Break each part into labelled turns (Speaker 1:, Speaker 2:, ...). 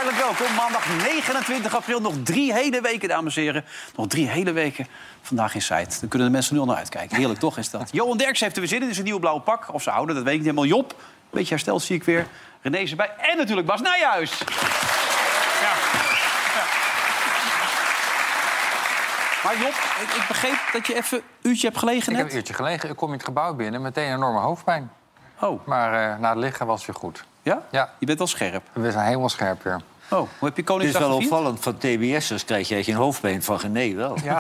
Speaker 1: Hartelijk welkom. Maandag 29 april. Nog 3 hele weken, dames en heren. Nog 3 hele weken vandaag in Site. Dan kunnen de mensen nu al naar uitkijken. Heerlijk, toch, is dat? Johan Derks heeft er weer zin in. Is een nieuwe blauwe pak. Of ze houden, dat weet ik niet helemaal. Job, een beetje hersteld zie ik weer. René is erbij. En natuurlijk Bas Nijhuis. Ja. Maar Job, ik begreep dat je even een uurtje hebt gelegen net.
Speaker 2: Ik heb een uurtje gelegen. Ik kom in het gebouw binnen, meteen een enorme hoofdpijn.
Speaker 1: Oh.
Speaker 2: Maar na het liggen was het weer goed.
Speaker 1: Ja?
Speaker 2: Ja.
Speaker 1: Je bent wel scherp.
Speaker 2: We zijn helemaal scherp weer.
Speaker 1: Oh, hoe heb je
Speaker 3: Het is
Speaker 1: Koningsdag
Speaker 3: wel
Speaker 1: gevierd?
Speaker 3: opvallend, van TBS'ers krijg jij geen hoofdpijn van René wel.
Speaker 2: Ja,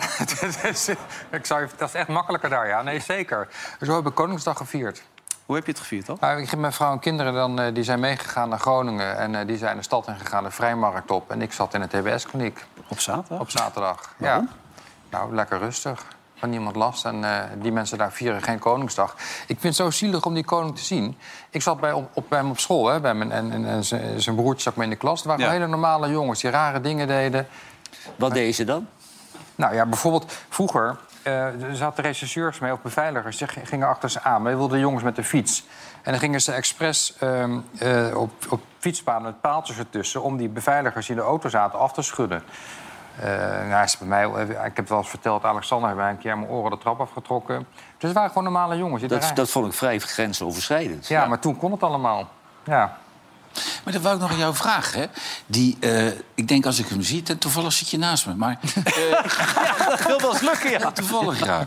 Speaker 2: dat is echt makkelijker daar, ja. Nee, zeker. Zo heb ik Koningsdag gevierd.
Speaker 1: Hoe heb je het gevierd dan?
Speaker 2: Nou, mijn vrouw en kinderen die zijn meegegaan naar Groningen. En die zijn de stad ingegaan, de Vrijmarkt op. En ik zat in de TBS-kliniek.
Speaker 1: Op zaterdag?
Speaker 2: Op zaterdag.
Speaker 1: Waarom?
Speaker 2: Ja. Nou, lekker rustig. Van niemand last. En die mensen daar vieren geen Koningsdag. Ik vind het zo zielig om die koning te zien. Ik zat bij hem op school, hè, bij en zijn broertje zat me in de klas. Het waren hele normale jongens die rare dingen deden.
Speaker 3: Wat deden ze dan?
Speaker 2: Nou ja, bijvoorbeeld vroeger zaten rechercheurs mee of beveiligers. Die gingen achter ze aan. Wij wilden jongens met de fiets. En dan gingen ze expres op fietspaden met paaltjes ertussen om die beveiligers die in de auto zaten af te schudden. Is bij mij, ik heb het wel eens verteld, Alexander heeft mij een keer mijn oren de trap afgetrokken. Dus het waren gewoon normale jongens.
Speaker 3: Dat vond ik vrij grensoverschrijdend.
Speaker 2: Ja, maar toen kon het allemaal. Ja.
Speaker 4: Maar dat wou ik nog aan jou vragen, hè? Ik denk als ik hem zie, en toevallig zit je naast me, maar...
Speaker 1: Dat wil wel eens lukken, ja.
Speaker 4: Toevallig, ja.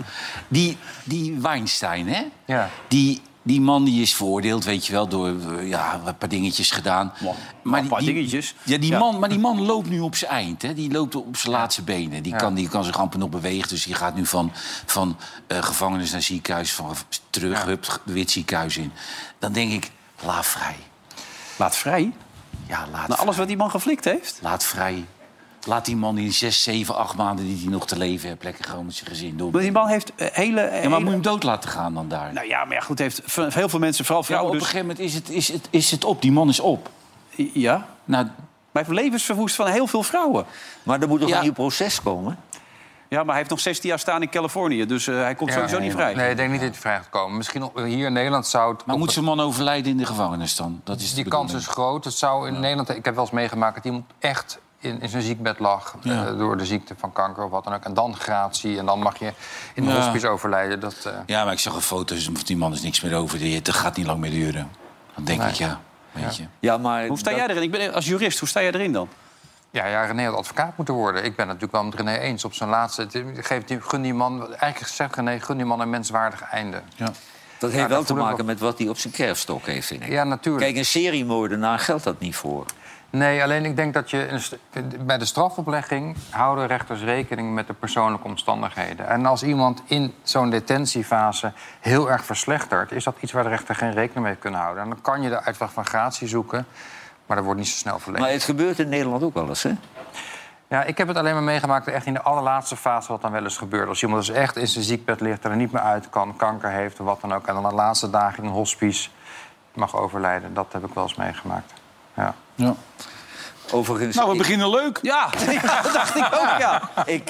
Speaker 4: Die Weinstein, hè?
Speaker 2: Ja.
Speaker 4: Die man die is veroordeeld, weet je wel, door een paar dingetjes gedaan.
Speaker 1: Maar een paar dingetjes.
Speaker 4: Ja, die man loopt nu op zijn eind, hè? Die loopt op zijn laatste benen. Die kan zich amper nog bewegen, dus die gaat nu van gevangenis naar ziekenhuis, van terug, hup, weer het ziekenhuis in. Dan denk ik, laat vrij.
Speaker 1: Laat vrij?
Speaker 4: Ja, laat
Speaker 1: Na
Speaker 4: vrij.
Speaker 1: alles wat die man geflikt heeft?
Speaker 4: Laat vrij. Laat die man in 6, 7, 8 maanden die hij nog te leven heeft... lekker gewoon met zijn gezin doen.
Speaker 1: Maar die man heeft hele...
Speaker 4: Ja, maar moet je hem dood laten gaan dan daar?
Speaker 1: Nou ja, maar ja, goed, heeft heel veel mensen, vooral
Speaker 4: Ja,
Speaker 1: vrouwen...
Speaker 4: op een gegeven moment is het op. Die man is op.
Speaker 1: Ja,
Speaker 4: Nou,
Speaker 1: maar hij heeft levensverwoest van heel veel vrouwen.
Speaker 3: Maar er moet toch
Speaker 4: Ja.
Speaker 3: een nieuw proces komen?
Speaker 1: Ja, maar hij heeft nog 16 jaar staan in Californië. Dus hij komt sowieso niet vrij.
Speaker 2: Nee, ik denk niet dat hij vrij gaat komen. Misschien hier in Nederland zou het...
Speaker 4: maar moet zo'n man overlijden in de gevangenis dan? Dat is de
Speaker 2: Die kans
Speaker 4: bedoeling.
Speaker 2: is groot. Het zou in Nederland... Ik heb wel eens meegemaakt dat iemand echt in zijn ziekbed lag... door de ziekte van kanker of wat dan ook. En dan gratie en dan mag je in de hospice overlijden. Dat,
Speaker 4: Ja, maar ik zag een foto van die man is niks meer over. Dat gaat niet lang meer duren. Dan denk ik, weet je.
Speaker 3: Ja, maar
Speaker 1: Hoe sta jij erin? Als jurist, hoe sta jij erin dan?
Speaker 2: Ja, René had advocaat moeten worden. Ik ben het natuurlijk wel met René eens. Op zijn laatste... Gun die man... Eigenlijk gezegd, René, gun die man een menswaardig einde.
Speaker 4: Ja.
Speaker 3: dat heeft wel te
Speaker 2: voel ik
Speaker 3: maken
Speaker 2: wel-
Speaker 3: met wat hij op zijn kerfstok heeft, vind ik.
Speaker 2: Ja, natuurlijk.
Speaker 3: Kijk, een seriemoordenaar geldt dat niet voor.
Speaker 2: Nee, alleen ik denk dat je... Bij de strafoplegging houden rechters rekening met de persoonlijke omstandigheden. En als iemand in zo'n detentiefase heel erg verslechtert... is dat iets waar de rechter geen rekening mee kunnen houden. En dan kan je de uitweg van gratie zoeken, maar dat wordt niet zo snel verleend.
Speaker 3: Maar het gebeurt in Nederland ook wel eens, hè?
Speaker 2: Ja, ik heb het alleen maar meegemaakt echt in de allerlaatste fase wat dan wel eens gebeurt. Als iemand dus echt in zijn ziekbed ligt en er niet meer uit kan, kanker heeft of wat dan ook... en dan de laatste dagen in een hospice mag overlijden. Dat heb ik wel eens meegemaakt. Ja.
Speaker 3: Overigens,
Speaker 4: Nou, we beginnen leuk.
Speaker 1: Ja, dat dacht ik ook, ja.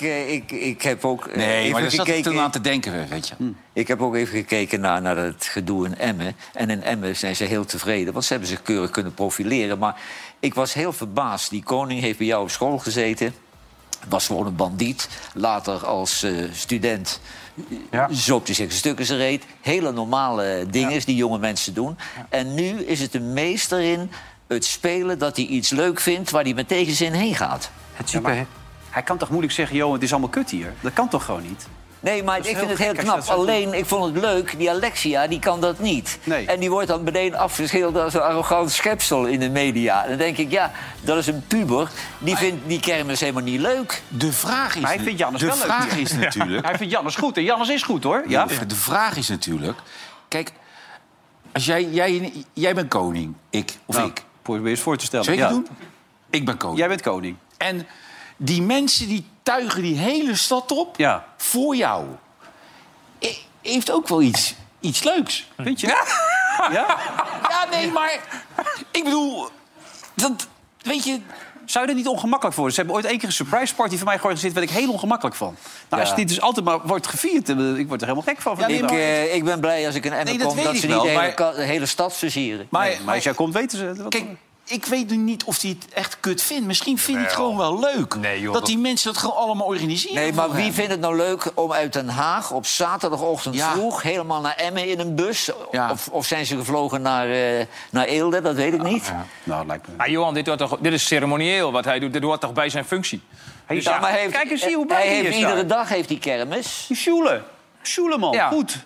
Speaker 3: ik heb ook
Speaker 4: Nee,
Speaker 3: even
Speaker 4: maar daar zat ik
Speaker 3: gekeken...
Speaker 4: toen aan te denken, weet je.
Speaker 3: Ik heb ook even gekeken naar het gedoe in Emmen. En in Emmen zijn ze heel tevreden, want ze hebben zich keurig kunnen profileren. Maar ik was heel verbaasd. Die koning heeft bij jou op school gezeten. Was gewoon een bandiet. Later als student zoopte zich een stuk in zijn reet. Hele normale dingen die jonge mensen doen. Ja. En nu is het een meester in het spelen dat hij iets leuk vindt... waar hij met tegenzin heen gaat.
Speaker 1: Hij kan toch moeilijk zeggen, joh, het is allemaal kut hier? Dat kan toch gewoon niet?
Speaker 3: Nee, maar ik vind het heel
Speaker 1: gek als je
Speaker 3: knap.
Speaker 1: dat zo
Speaker 3: Alleen, ik vond het leuk, die Alexia, die kan dat niet.
Speaker 1: Nee.
Speaker 3: En die wordt dan meteen afgeschilderd als een arrogant schepsel in de media. En dan denk ik, ja, dat is een puber. Die vindt die kermis helemaal niet leuk.
Speaker 4: De vraag is,
Speaker 1: Maar hij vindt Jannes
Speaker 4: de
Speaker 1: wel leuk
Speaker 4: vraag
Speaker 1: hier.
Speaker 4: is natuurlijk...
Speaker 1: Hij vindt Jannes goed en Jannes is goed, hoor. Ja?
Speaker 4: De vraag is natuurlijk... Kijk, als jij bent koning, ik.
Speaker 1: Probeer eens voor te stellen.
Speaker 4: Zeker doen? Ik ben koning.
Speaker 1: Jij bent koning.
Speaker 4: En die mensen die tuigen die hele stad op voor jou. Heeft ook wel iets leuks.
Speaker 1: Vind je? Ja?
Speaker 4: Ja, nee, maar... Ik bedoel... Dat, weet je...
Speaker 1: Zou je er niet ongemakkelijk voor? Ze hebben ooit één keer een surprise party voor mij georganiseerd... waar ik heel ongemakkelijk van. Nou, als dit dus altijd maar wordt gevierd... ik word er helemaal gek van.
Speaker 3: Ik ben blij als ik in Emmen kom... dat ze niet de hele stad versieren.
Speaker 1: Maar als jij komt, weten ze...
Speaker 4: Kijk, ik weet nu niet of hij het echt kut vindt. Misschien vindt hij het gewoon wel leuk.
Speaker 2: Nee, joh,
Speaker 4: dat die mensen dat gewoon allemaal organiseren.
Speaker 3: Nee, maar
Speaker 4: voor
Speaker 3: wie
Speaker 4: hem.
Speaker 3: vindt het nou leuk om uit Den Haag op zaterdagochtend
Speaker 4: Ja.
Speaker 3: vroeg... helemaal naar Emmen in een bus?
Speaker 4: Ja.
Speaker 3: Of zijn ze gevlogen naar Eelde? Dat weet ik niet.
Speaker 1: Nou, lijkt me...
Speaker 5: Maar Johan, dit is ceremonieel wat hij doet. Dit hoort toch bij zijn functie?
Speaker 1: Hey,
Speaker 3: Ja, maar
Speaker 1: kijk eens hier hoe blij
Speaker 3: hij
Speaker 1: hij
Speaker 3: heeft
Speaker 1: is
Speaker 3: iedere
Speaker 1: daar.
Speaker 3: dag heeft hij kermis.
Speaker 1: Die Sjoeleman,
Speaker 5: Ja.
Speaker 1: goed.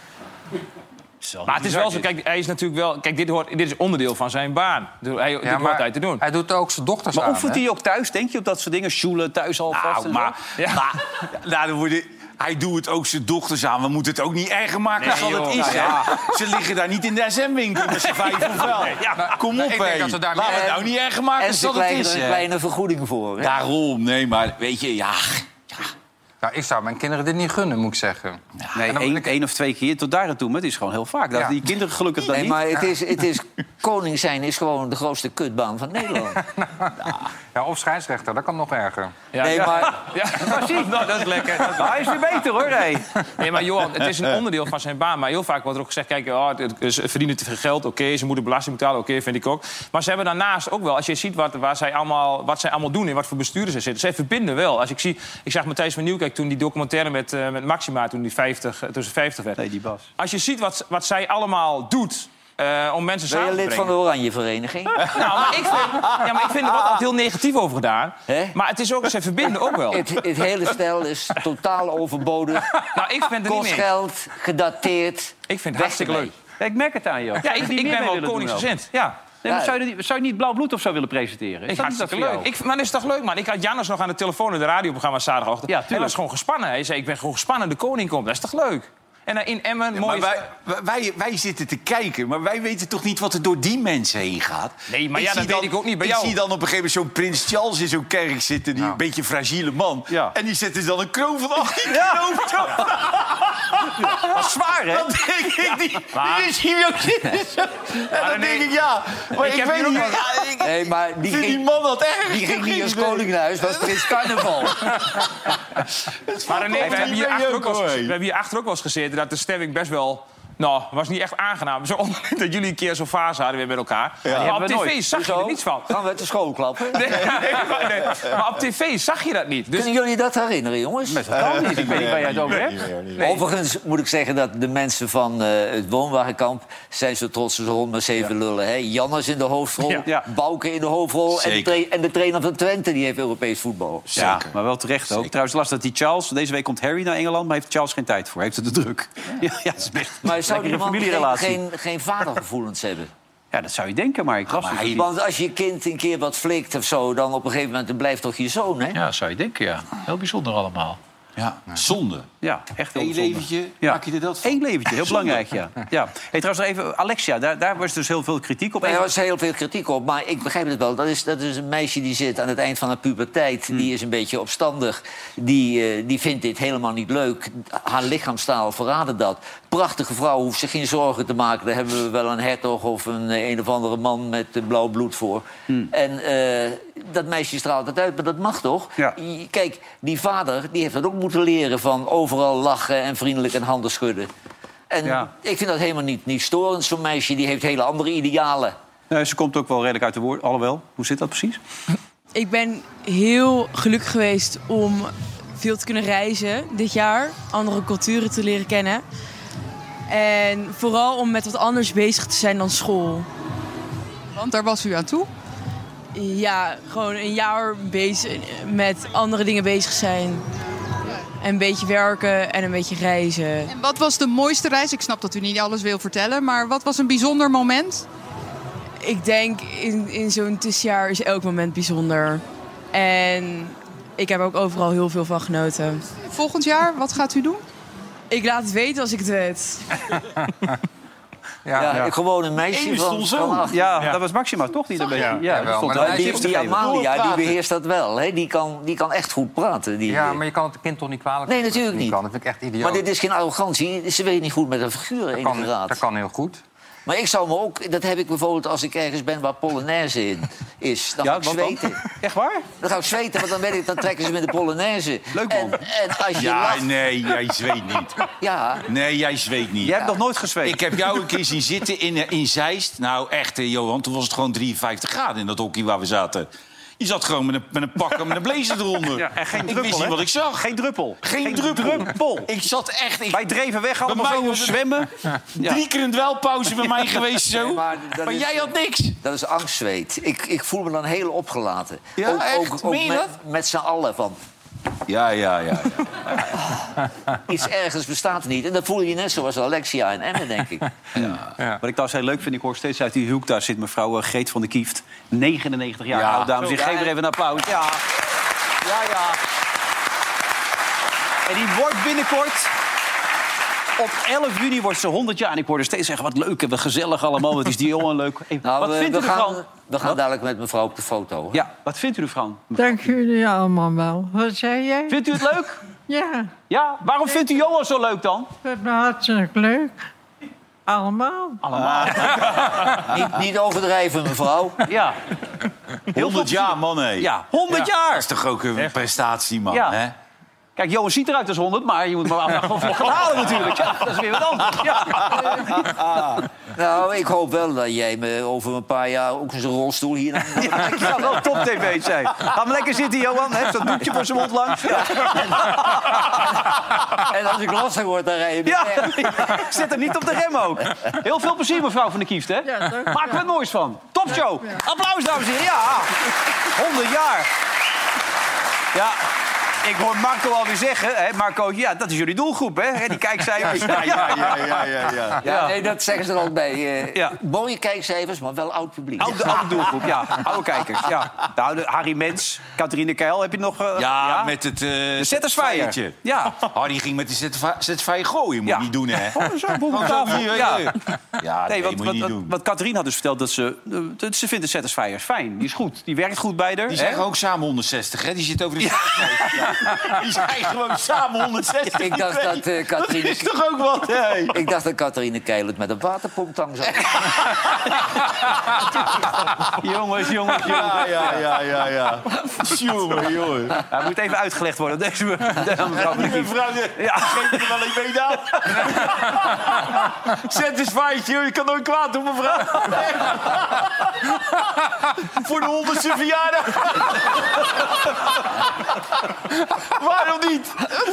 Speaker 5: Maar het is wel zo, kijk, hij is natuurlijk wel... Kijk, dit is onderdeel van zijn baan. Dit hoort hij te doen.
Speaker 2: Hij doet ook zijn dochters
Speaker 1: Maar
Speaker 2: aan.
Speaker 1: oefent
Speaker 2: hè?
Speaker 1: hij ook thuis, denk je, op dat soort dingen? Sjoelen thuis al vast en
Speaker 4: maar,
Speaker 1: zo?
Speaker 5: Ja.
Speaker 4: nou, dan worden... Hij doet het ook zijn dochters aan. We moeten het ook niet erger maken dan het
Speaker 5: joh.
Speaker 4: is.
Speaker 5: Nou,
Speaker 4: Hè? Ze liggen daar niet in de SM-winkel met z'n 5 of wel. Kom op,
Speaker 2: ik denk
Speaker 4: hé.
Speaker 2: dat ze daar
Speaker 4: Laten we
Speaker 2: meer-
Speaker 4: het nou niet erger maken
Speaker 3: En ze
Speaker 4: dan het
Speaker 3: krijgen
Speaker 4: is.
Speaker 3: er een
Speaker 4: hè.
Speaker 3: kleine vergoeding voor. Hè?
Speaker 4: Daarom, nee, maar weet je, ja...
Speaker 2: Nou, ik zou mijn kinderen dit niet gunnen, moet ik zeggen.
Speaker 1: Nee,
Speaker 2: En dan moet ik-
Speaker 1: één of 2 keer tot daar en toe. Maar het is gewoon heel vaak. Dat
Speaker 2: Ja.
Speaker 1: die kinderen gelukkig dan
Speaker 3: Nee,
Speaker 1: niet.
Speaker 3: maar het is koning zijn is gewoon de grootste kutbaan van Nederland.
Speaker 2: Ja, of scheidsrechter, dat kan nog erger.
Speaker 5: Ja,
Speaker 3: Nee, maar
Speaker 5: ja, precies. Nou, dat is lekker.
Speaker 1: Maar hij is weer beter, hoor. Nee.
Speaker 5: Nee, maar Johan, het is een onderdeel van zijn baan. Maar heel vaak wordt er ook gezegd... Kijk, ze verdienen te veel geld. Oké, ze moeten belasting betalen. Oké, vind ik ook. Maar ze hebben daarnaast ook wel... Als je ziet wat zij allemaal doen... en wat voor besturen ze zitten... Zij verbinden wel. Als ik zag Matthijs van Nieuwkerk toen die documentaire met Maxima... toen ze 50 werd.
Speaker 1: Nee, die Bas.
Speaker 5: Als je ziet wat zij allemaal doet... om mensen
Speaker 3: ben je
Speaker 5: samen te
Speaker 3: lid van
Speaker 5: brengen...
Speaker 3: de Oranje Vereniging?
Speaker 5: Nou, maar ik vind er wordt altijd heel negatief over gedaan.
Speaker 3: Hè?
Speaker 5: Maar het is ook, ze verbinden ook wel.
Speaker 3: Het hele stel is totaal overbodig.
Speaker 5: Nou, ik ben er niet
Speaker 3: Kost
Speaker 5: mee.
Speaker 3: geld, gedateerd.
Speaker 5: Ik vind het
Speaker 3: Weg
Speaker 5: hartstikke
Speaker 3: ermee.
Speaker 5: leuk.
Speaker 1: Ja, ik merk het aan je.
Speaker 5: Ja, ik ben wel koningsgezind. Ja.
Speaker 1: Nee, maar zou je niet Blauw Bloed of zo willen presenteren? Is
Speaker 5: Ik
Speaker 1: dat niet
Speaker 5: hartstikke
Speaker 1: wat voor
Speaker 5: leuk.
Speaker 1: jou?
Speaker 5: Maar dat is toch leuk, man? Ik had Jannes nog aan de telefoon in de radioprogramma zaterdagochtend.
Speaker 1: Ja,
Speaker 5: Hij
Speaker 1: tuurlijk.
Speaker 5: was gewoon gespannen. Hij zei, ik ben gewoon gespannen, de koning komt. Dat is toch leuk? En dan in Emmen, mooi...
Speaker 4: Maar wij zitten te kijken, maar wij weten toch niet wat er door die mensen heen gaat?
Speaker 5: Nee, maar ja, dat weet ik ook niet bij jou.
Speaker 4: Ik zie dan op een gegeven moment zo'n Prins Charles in zo'n kerk zitten... die een beetje fragiele man.
Speaker 1: Ja.
Speaker 4: En die zetten dan een kroon van 18 kilo op.
Speaker 1: Dat is zwaar, hè?
Speaker 4: Dan denk ik, die
Speaker 5: Maar-
Speaker 4: is hier ook zitten. En dan denk ik, ja... Maar
Speaker 5: Ik
Speaker 4: ik
Speaker 5: heb
Speaker 4: weet
Speaker 5: hier ook
Speaker 4: niet...
Speaker 5: wel-
Speaker 4: ja, ik
Speaker 3: Nee, maar die
Speaker 4: vind die
Speaker 3: ging,
Speaker 4: man dat erg.
Speaker 3: die ging niet als
Speaker 4: Ik weet-
Speaker 3: koning naar huis, dat was Prins Carnaval.
Speaker 5: Maar René, we hebben hier
Speaker 4: ben je
Speaker 5: achter
Speaker 4: ook,
Speaker 5: ook wel eens-
Speaker 4: hoor.
Speaker 5: we hebben hier achter ook wel eens gezeten... dat de stemming best wel... Nou, was niet echt aangenaam. Zo dat jullie een keer zo'n fase hadden weer met elkaar. Maar op
Speaker 1: hebben we
Speaker 5: tv
Speaker 1: nooit.
Speaker 5: zag je er niets van.
Speaker 3: Gaan we uit de school klappen?
Speaker 5: Nee, maar op tv zag je dat niet. Dus
Speaker 3: Kunnen jullie dat herinneren, jongens?
Speaker 1: Dat kan niet. Ik weet niet waar jij het over hebt.
Speaker 3: Overigens moet ik zeggen dat de mensen van het woonwagenkamp... zijn zo trots als rond maar 7 lullen. Hè? Jannes in de hoofdrol,
Speaker 1: Ja.
Speaker 3: Bouke in de hoofdrol...
Speaker 4: Zeker.
Speaker 3: En de trainer van Twente die heeft Europees voetbal.
Speaker 1: Ja, maar wel terecht ook. Trouwens, las dat die Charles... Deze week komt Harry naar Engeland, maar heeft Charles geen tijd voor. Heeft het te druk. Ja, het is best
Speaker 3: Maar zou die
Speaker 1: lekkere
Speaker 3: man
Speaker 1: familierelatie.
Speaker 3: geen vadergevoelens hebben?
Speaker 1: Ja, dat zou je denken, maar ik las
Speaker 4: maar
Speaker 1: dus
Speaker 4: hij-
Speaker 1: niet.
Speaker 3: Want als je kind een keer wat flikt of zo... dan op een gegeven moment dan blijft toch je zoon, hè?
Speaker 6: Ja, zou je denken, ja. Heel bijzonder allemaal.
Speaker 4: Ja, zonde.
Speaker 1: Ja, echt heel
Speaker 4: Eén
Speaker 1: bijzonder.
Speaker 4: leventje,
Speaker 1: Ja.
Speaker 4: maak je er dat van?
Speaker 1: Eén leventje, heel belangrijk, ja. Ja. Hey, trouwens nog even, Alexia, daar was dus heel veel kritiek op.
Speaker 3: Er was heel veel kritiek op, maar ik begrijp het wel. Dat is een meisje die zit aan het eind van haar puberteit. Die is een beetje opstandig. Die vindt dit helemaal niet leuk. Haar lichaamstaal verraadde dat. Prachtige vrouw, hoeft zich geen zorgen te maken. Daar hebben we wel een hertog of een of andere man met blauw bloed voor. En dat meisje straalt het uit, maar dat mag toch?
Speaker 1: Ja.
Speaker 3: Kijk, die vader die heeft dat ook moeten leren van overal lachen en vriendelijk en handen schudden. En
Speaker 1: Ja.
Speaker 3: ik vind dat helemaal niet storend. Zo'n meisje die heeft hele andere idealen.
Speaker 1: Ze komt ook wel redelijk uit de woord, alhoewel. Hoe zit dat precies?
Speaker 7: Ik ben heel gelukkig geweest om veel te kunnen reizen dit jaar. Andere culturen te leren kennen. En vooral om met wat anders bezig te zijn dan school.
Speaker 8: Want daar was u aan toe.
Speaker 7: Ja, gewoon een jaar bezig met andere dingen bezig zijn. En een beetje werken en een beetje reizen.
Speaker 8: En wat was de mooiste reis? Ik snap dat u niet alles wil vertellen, maar wat was een bijzonder moment?
Speaker 7: Ik denk in zo'n tussenjaar is elk moment bijzonder. En ik heb er ook overal heel veel van genoten.
Speaker 8: Volgend jaar, wat gaat u doen?
Speaker 7: Ik laat het weten als ik het weet.
Speaker 3: Ja, gewoon een meisje
Speaker 4: Eén
Speaker 3: van,
Speaker 4: stond zo.
Speaker 3: van 8.
Speaker 1: Ja, dat was Maxima toch niet een beetje? Ja,
Speaker 2: Jawel,
Speaker 1: dat stond
Speaker 2: maar
Speaker 1: wel
Speaker 2: dat
Speaker 1: die
Speaker 2: is-
Speaker 1: tips te
Speaker 3: Die
Speaker 1: geven.
Speaker 3: Amalia, die beheerst dat wel. Hè? Die kan echt goed praten.
Speaker 2: Ja, maar je kan het kind toch niet kwalijk
Speaker 3: Nee,
Speaker 2: nemen?
Speaker 3: natuurlijk niet.
Speaker 2: Kan. Dat vind ik echt idioot.
Speaker 3: Maar dit is geen arrogantie. Ze weet niet goed met haar figuren
Speaker 2: dat
Speaker 3: enige
Speaker 2: kan,
Speaker 3: raad.
Speaker 2: dat kan heel goed.
Speaker 3: Maar ik zou me ook... Dat heb ik bijvoorbeeld als ik ergens ben waar Polonaise in is. Dan ga ik zweten.
Speaker 1: Echt waar?
Speaker 3: Dan ga ik zweten, want dan weet ik, dan trekken ze met de Polonaise.
Speaker 1: Leuk, man.
Speaker 3: En als je
Speaker 4: Ja,
Speaker 3: lacht...
Speaker 4: nee, jij zweet niet.
Speaker 3: Ja,
Speaker 4: Nee, jij zweet niet.
Speaker 1: Jij hebt nog nooit gezweet.
Speaker 4: Ik heb jou een keer zien zitten in Zeist. Nou, echt, Johan, toen was het gewoon 53 graden in dat hockey waar we zaten. Je zat gewoon met een pak en met een blazer eronder.
Speaker 1: Ja, en geen
Speaker 4: Ik
Speaker 1: druppel,
Speaker 4: wist niet
Speaker 1: hè?
Speaker 4: wat ik zag.
Speaker 1: Geen druppel.
Speaker 4: Geen druppel. Ik zat echt...
Speaker 1: Wij dreven weg, allemaal
Speaker 4: Bij mij
Speaker 1: zo
Speaker 4: was het-
Speaker 1: zwemmen. Ja.
Speaker 4: 3 keer een dwelpauze bij mij geweest zo.
Speaker 3: Nee, maar dat
Speaker 4: maar
Speaker 3: is-
Speaker 4: jij had niks.
Speaker 3: dat is angstzweet. Ik voel me dan heel opgelaten.
Speaker 4: Ja, echt? Meen je dat?
Speaker 3: met z'n allen van...
Speaker 4: Ja.
Speaker 3: Iets ergens bestaat niet. En dat voel je net zoals Alexia en Emme, denk ik.
Speaker 1: Wat ik trouwens heel leuk vind, ik hoor steeds uit die hoek... daar zit mevrouw Greet van der Kieft, 99 jaar
Speaker 4: Ja.
Speaker 1: oud, dames en heren. Geef er even een applaus. Ja. En die wordt binnenkort... Op 11 juni wordt ze 100 jaar. En ik hoorde steeds zeggen, wat leuk en wat gezellig allemaal. Wat is die jongen leuk. Hey,
Speaker 3: Nou,
Speaker 1: wat vindt u ervan?
Speaker 3: we gaan dadelijk met mevrouw op de foto. Hoor.
Speaker 1: Ja, wat vindt u ervan?
Speaker 9: Dank jullie allemaal wel. Wat zei jij?
Speaker 1: Vindt u het leuk?
Speaker 9: Ja,
Speaker 1: Ja? Waarom vindt u Johan zo leuk dan?
Speaker 9: ik vind het hartstikke leuk. Allemaal.
Speaker 3: Niet overdrijven, mevrouw.
Speaker 1: Ja.
Speaker 4: 100 jaar, man, hé.
Speaker 1: Ja, 100 jaar.
Speaker 4: Dat is toch ook een prestatie, man,
Speaker 1: Ja.
Speaker 4: hè?
Speaker 1: Kijk, Johan ziet eruit als 100, maar je moet maar gewoon gaan halen natuurlijk. Ja, dat is weer wat anders. Ja.
Speaker 3: Nou, ik hoop wel dat jij me over een paar jaar ook eens een rolstoel hier...
Speaker 1: Ja, ik zou wel top-tv zijn. Ga maar lekker zitten, Johan. Hè? Dat doekje voor zijn mond langs. Ja.
Speaker 3: En als ik lastig word, dan rij je me
Speaker 1: Ja.
Speaker 3: weg.
Speaker 1: Zet er niet op de rem ook. Heel veel plezier, mevrouw van der Kieft. Hè?
Speaker 9: Ja, dank u.
Speaker 1: Maak er het moois van. Topshow. Applaus, dames en heren. Ja, 100 jaar. Ja. Ik hoor Marco alweer zeggen, hè, Marco, ja, dat is jullie doelgroep, hè? Die kijkcijfers.
Speaker 4: Ja.
Speaker 3: Ja, nee, dat zeggen ze er ook bij.
Speaker 1: Ja.
Speaker 3: Mooie kijkcijfers, maar wel oud publiek.
Speaker 1: Oude doelgroep, ja. Oude kijkers, ja. Nou, Harry Mens, Catharine Keil, heb je nog...
Speaker 4: Ja, met het...
Speaker 1: De Settersfeiertje. Ja.
Speaker 4: Harry ging met de Settersfeier gooien. Moet
Speaker 1: Ja.
Speaker 4: je niet doen, hè?
Speaker 1: Oh, zo, boem op
Speaker 4: Gewoon zo,
Speaker 1: tafel.
Speaker 4: hier,
Speaker 1: Ja.
Speaker 4: Ja,
Speaker 1: Nee,
Speaker 4: moet je niet doen.
Speaker 1: wat Catharine had dus verteld, dat ze vindt de Settersfeiers fijn. Die is goed, die werkt goed bij haar.
Speaker 4: Die
Speaker 1: hè?
Speaker 4: zijn ook samen 160, hè? Die zitten over de Settersfeier. Die zijn gewoon samen 160.
Speaker 3: Ik dacht dat
Speaker 4: Dat
Speaker 3: Catharine...
Speaker 4: is toch ook wat, hè?
Speaker 3: Ik dacht dat Catharine Keil het met een waterpomptang zou doen.
Speaker 1: Jongens.
Speaker 4: Ja. Jongen.
Speaker 1: Hij moet even uitgelegd worden. Deze mevrouw van der Kieft.
Speaker 4: Mevrouw,
Speaker 1: Ja.
Speaker 4: geef er wel een mee aan. Zet eens feitje, joh. Je kan nooit kwaad doen, mevrouw. Voor de 100ste verjaardag. Waarom niet?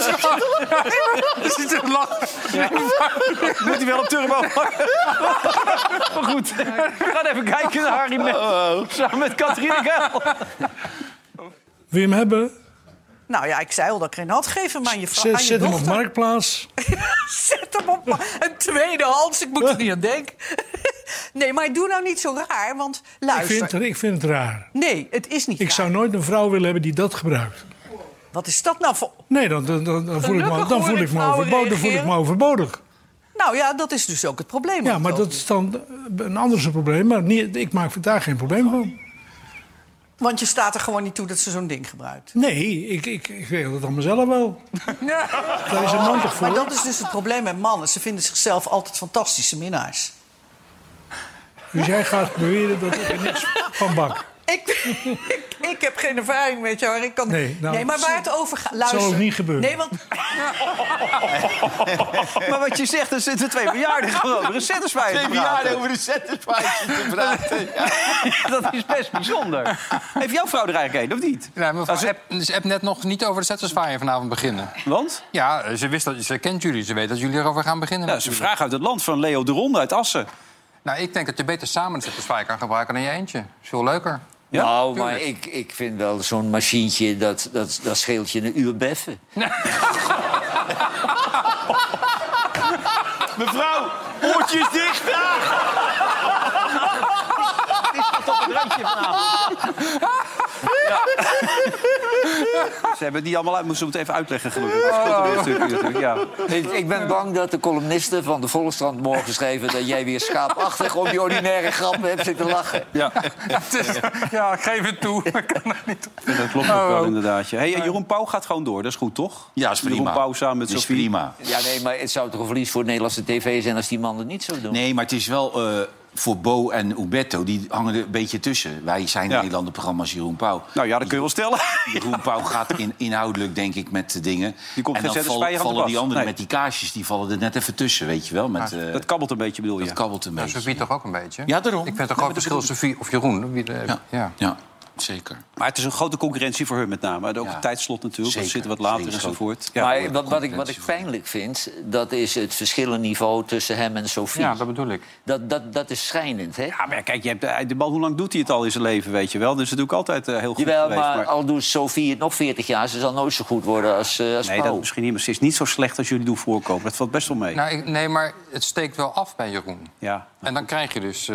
Speaker 5: Zit er lang.
Speaker 1: Moet hij wel op turbo. Maar goed, we gaan even kijken naar Harry Mens. Samen met Catharine Keil.
Speaker 10: Wil je hem hebben?
Speaker 11: Nou ja, ik zei al dat ik geen had geven, maar je vraagt aan je
Speaker 10: Zet hem op
Speaker 11: dochter.
Speaker 10: Marktplaats.
Speaker 11: Zet hem op een tweedehands, ik moet er niet aan denken. Nee, maar doe nou niet zo raar, want luister.
Speaker 10: Ik vind het raar.
Speaker 11: Nee, het is niet
Speaker 10: Ik
Speaker 11: raar.
Speaker 10: zou nooit een vrouw willen hebben die dat gebruikt.
Speaker 11: Wat is dat nou voor...
Speaker 10: Nee, dan voel ik me
Speaker 11: hoor ik vrouwen reageren.
Speaker 10: overbodig.
Speaker 11: Nou ja, dat is dus ook het probleem.
Speaker 10: Ja, maar dat is dan een ander probleem. Maar ik maak daar geen probleem van.
Speaker 11: Want je staat er gewoon niet toe dat ze zo'n ding gebruikt.
Speaker 10: Nee, ik regel het aan mezelf wel.
Speaker 11: Ja.
Speaker 10: Daar is een man toch voor?
Speaker 11: Maar dat is dus het probleem met mannen. Ze vinden zichzelf altijd fantastische minnaars.
Speaker 10: Dus jij gaat beweren dat ik er niks van bak.
Speaker 11: Ik heb geen ervaring met jou. Ik kan...
Speaker 10: Nee, nou,
Speaker 11: maar waar het over gaat...
Speaker 10: Het
Speaker 11: Luister.
Speaker 10: zal ook niet gebeuren.
Speaker 11: Nee, want...
Speaker 1: Maar wat je zegt, er zitten 2 bejaarden over een Settersfeier te
Speaker 4: 2 jaar
Speaker 1: praten.
Speaker 4: over de Settersfeier te praten. Ja.
Speaker 1: Dat is best bijzonder. Heeft jouw vrouw er eigenlijk een, of niet?
Speaker 2: Nee, mevrouw ze hebt net nog niet over de Settersfeier vanavond beginnen.
Speaker 1: Want?
Speaker 2: Ja, ze kent jullie. Ze weet dat jullie erover gaan beginnen.
Speaker 1: Ja, dat is een vraag uit het land van Leo de Ronde uit Assen.
Speaker 2: Nou, ik denk dat je beter samen de Settersfeier kan gebruiken dan je eentje. Is veel leuker.
Speaker 1: Ja?
Speaker 3: Nou, maar ik vind wel zo'n machientje, dat scheelt je een uur beffen.
Speaker 4: Mevrouw, oortjes dicht. Ja.
Speaker 1: Het is tot op het randje vanavond. Ze hebben het niet allemaal uit, moeten we het even uitleggen, gelukkig. Dat is cultureel stukje natuurlijk, ja.
Speaker 3: Ik ben bang dat de columnisten van de Volkskrant morgen schrijven... dat jij weer schaapachtig om die ordinaire grappen hebt zitten lachen.
Speaker 1: Ja,
Speaker 2: Ja, ik geef het toe. Ik kan het niet.
Speaker 1: dat klopt ook wel inderdaad. Ja. Hey, Jeroen Pauw gaat gewoon door, dat is goed, toch?
Speaker 4: Ja, is prima.
Speaker 1: Jeroen Pauw samen met
Speaker 4: Dat is
Speaker 1: Sophie.
Speaker 4: prima.
Speaker 3: Ja, nee, maar het zou toch een verlies voor de Nederlandse tv zijn... als die man het niet zou doen?
Speaker 4: Nee, maar het is wel voor Bo en Huberto, die hangen er een beetje tussen. Wij zijn Nederlander programma's Jeroen Pauw.
Speaker 1: Nou ja, dat kun je wel stellen.
Speaker 4: Jeroen Pauw gaat inhoudelijk, denk ik, met de dingen.
Speaker 1: Die komt
Speaker 4: en
Speaker 1: geen
Speaker 4: dan
Speaker 1: zet spijger aan de
Speaker 4: vallen
Speaker 1: pas.
Speaker 4: die anderen
Speaker 1: Nee.
Speaker 4: met die kaarsjes, die vallen er net even tussen, weet je wel. Met,
Speaker 1: Dat kabbelt een beetje, bedoel je?
Speaker 4: dat kabbelt een beetje.
Speaker 2: Sophie toch ook een beetje?
Speaker 4: Ja, daarom.
Speaker 2: Ik vind het een groot verschil, Sophie of Jeroen.
Speaker 4: Ja, zeker.
Speaker 1: Maar het is een grote concurrentie voor hun met name. Ook het tijdslot natuurlijk,
Speaker 4: Zeker,
Speaker 1: we zitten wat later
Speaker 4: zeker.
Speaker 1: enzovoort. Ja.
Speaker 3: Maar wat ik pijnlijk vind, dat is het verschillenniveau tussen hem en Sophie.
Speaker 2: Ja, dat bedoel ik.
Speaker 3: Dat is schrijnend, hè?
Speaker 1: Ja, maar kijk, je hebt de bal, hoe lang doet hij het al in zijn leven, weet je wel? Dus het is natuurlijk altijd heel goed
Speaker 3: Jawel,
Speaker 1: geweest.
Speaker 3: maar al doet Sophie het nog 40 jaar... ze zal nooit zo goed worden als
Speaker 1: Nee,
Speaker 3: Pauw.
Speaker 1: dat misschien niet, maar ze is niet zo slecht als jullie doen voorkomen. Dat valt best wel mee.
Speaker 2: Nou, nee, maar het steekt wel af bij Jeroen.
Speaker 1: Ja.
Speaker 2: En dan krijg je dus...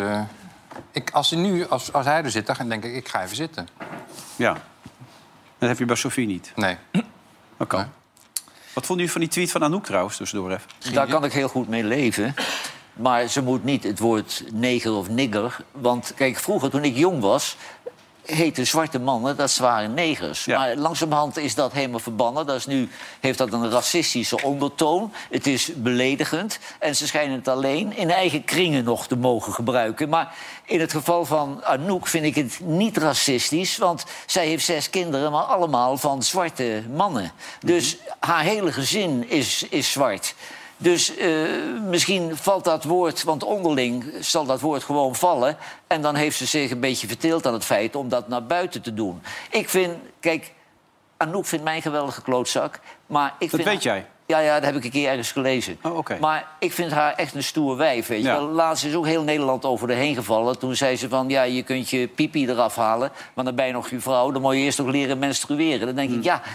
Speaker 2: als hij er zit, dan denk ik ga even zitten.
Speaker 1: Ja. Dat heb je bij Sophie niet.
Speaker 2: Nee.
Speaker 1: Oké.
Speaker 2: Nee.
Speaker 1: Wat vond u van die tweet van Anouk trouwens, tussendoor even?
Speaker 3: Daar kan ik heel goed mee leven. Maar ze moet niet het woord neger of nigger. Want kijk, vroeger toen ik jong was... heten zwarte mannen, dat waren negers.
Speaker 1: Ja.
Speaker 3: Maar langzamerhand is dat helemaal verbannen. Heeft dat een racistische ondertoon. Het is beledigend. En ze schijnen het alleen in eigen kringen nog te mogen gebruiken. Maar in het geval van Anouk vind ik het niet racistisch. Want zij heeft 6 kinderen, maar allemaal van zwarte mannen. Dus haar hele gezin is zwart. Dus misschien valt dat woord, want onderling zal dat woord gewoon vallen... en dan heeft ze zich een beetje verteeld aan het feit om dat naar buiten te doen. Ik vind, kijk, Anouk vindt mij een geweldige klootzak, maar ik vind...
Speaker 1: Dat weet jij?
Speaker 3: Ja, dat heb ik een keer ergens gelezen.
Speaker 1: Oh, oké.
Speaker 3: Maar ik vind haar echt een stoer wijf, weet je
Speaker 1: Ja.
Speaker 3: wel. Laatst is ook heel Nederland over de heen gevallen. Toen zei ze van, ja, je kunt je pipi eraf halen... maar dan ben je nog je vrouw, dan moet je eerst nog leren menstrueren. Dan denk ik, ja...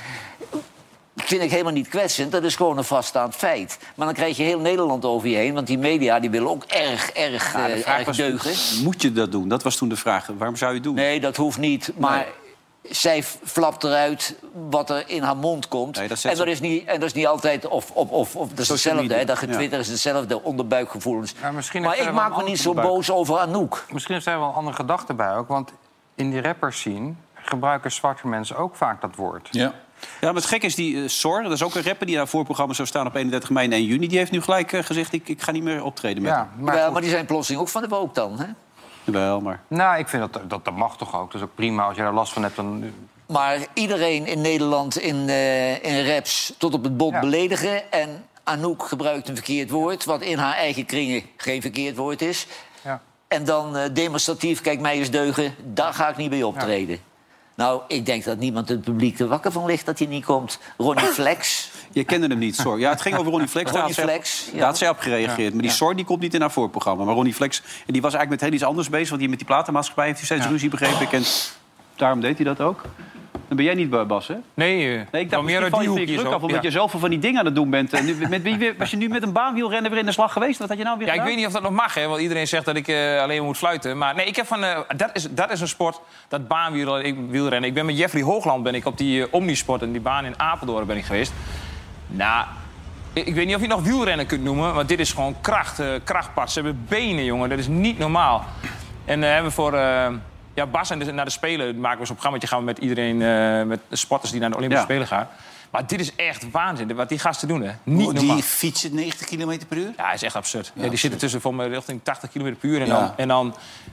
Speaker 3: vind ik helemaal niet kwetsend, dat is gewoon een vaststaand feit. Maar dan krijg je heel Nederland over je heen... want die media die willen ook erg
Speaker 1: De vraag was,
Speaker 3: deugen.
Speaker 1: moet je dat doen? Dat was toen de vraag. Waarom zou je het doen?
Speaker 3: Nee, dat hoeft niet, maar... Zij flapt eruit wat er in haar mond komt.
Speaker 1: Nee, dat
Speaker 3: en dat is niet altijd... Of dat is hetzelfde, hè, dat getwitter is hetzelfde, onderbuikgevoelens.
Speaker 2: Ja, misschien
Speaker 3: maar
Speaker 2: heeft
Speaker 3: ik
Speaker 2: zij wel
Speaker 3: maak me
Speaker 2: een
Speaker 3: niet zo
Speaker 2: andere
Speaker 3: boos over Anouk.
Speaker 2: Misschien heeft zij wel een andere gedachte bij ook. Want in die rappers scene gebruiken zwarte mensen ook vaak dat woord.
Speaker 4: Ja.
Speaker 1: Ja, maar het gek is, die Sor, dat is ook een rapper... die daar voorprogramma zou staan op 31 mei en 1 juni... die heeft nu gelijk gezegd, ik ga niet meer optreden met hem.
Speaker 3: Maar die zijn plotseling ook van de woke dan, hè?
Speaker 1: Jawel, maar...
Speaker 2: Nou, ik vind dat mag toch ook. Dat is ook prima. Als je daar last van hebt, dan...
Speaker 3: Maar iedereen in Nederland in raps tot op het bot beledigen... en Anouk gebruikt een verkeerd woord... wat in haar eigen kringen geen verkeerd woord is.
Speaker 2: Ja.
Speaker 3: En dan demonstratief, kijk mij eens deugen... daar ga ik niet bij optreden. Ja. Nou, ik denk dat niemand het publiek er wakker van ligt dat hij niet komt. Ronnie Flex...
Speaker 1: Je kende hem niet, Sor. Ja, het ging over Ronnie Flex.
Speaker 3: Ronnie Flex,
Speaker 1: Daar had zij op gereageerd. Maar die Sor die komt niet in haar voorprogramma. Maar Ronnie Flex, en die was eigenlijk met heel iets anders bezig... want die met die platenmaatschappij heeft hij steeds ruzie begrepen. En daarom deed hij dat ook. Dan ben jij niet Bas, hè?
Speaker 5: Nee,
Speaker 1: ik dacht, misschien val je van je kruk af... omdat je zoveel van die dingen aan het doen bent. Was je nu met een baanwielrenner weer in de slag geweest? Wat had je nou weer gedaan?
Speaker 5: Ik weet niet of dat nog mag, hè, want iedereen zegt dat ik alleen moet fluiten. Maar nee, ik heb dat is een sport, dat baanwielrennen. Ik ben met Jeffrey Hoogland op die Omnisport... en die baan in Apeldoorn ben ik geweest. Nou, ik weet niet of je het nog wielrennen kunt noemen... maar dit is gewoon krachtpad. Ze hebben benen, jongen. Dat is niet normaal. En hebben we voor... Bas en naar de Spelen maken we zo'n programma. Gaan we met iedereen, met de sporters die naar de Olympische Spelen gaan. Maar dit is echt waanzin, wat die gasten doen, hè. Niet normaal.
Speaker 4: Die fietsen 90 km per uur?
Speaker 5: Ja, is echt absurd.
Speaker 4: Ja,
Speaker 5: die zitten tussen richting 80 km per uur. En dan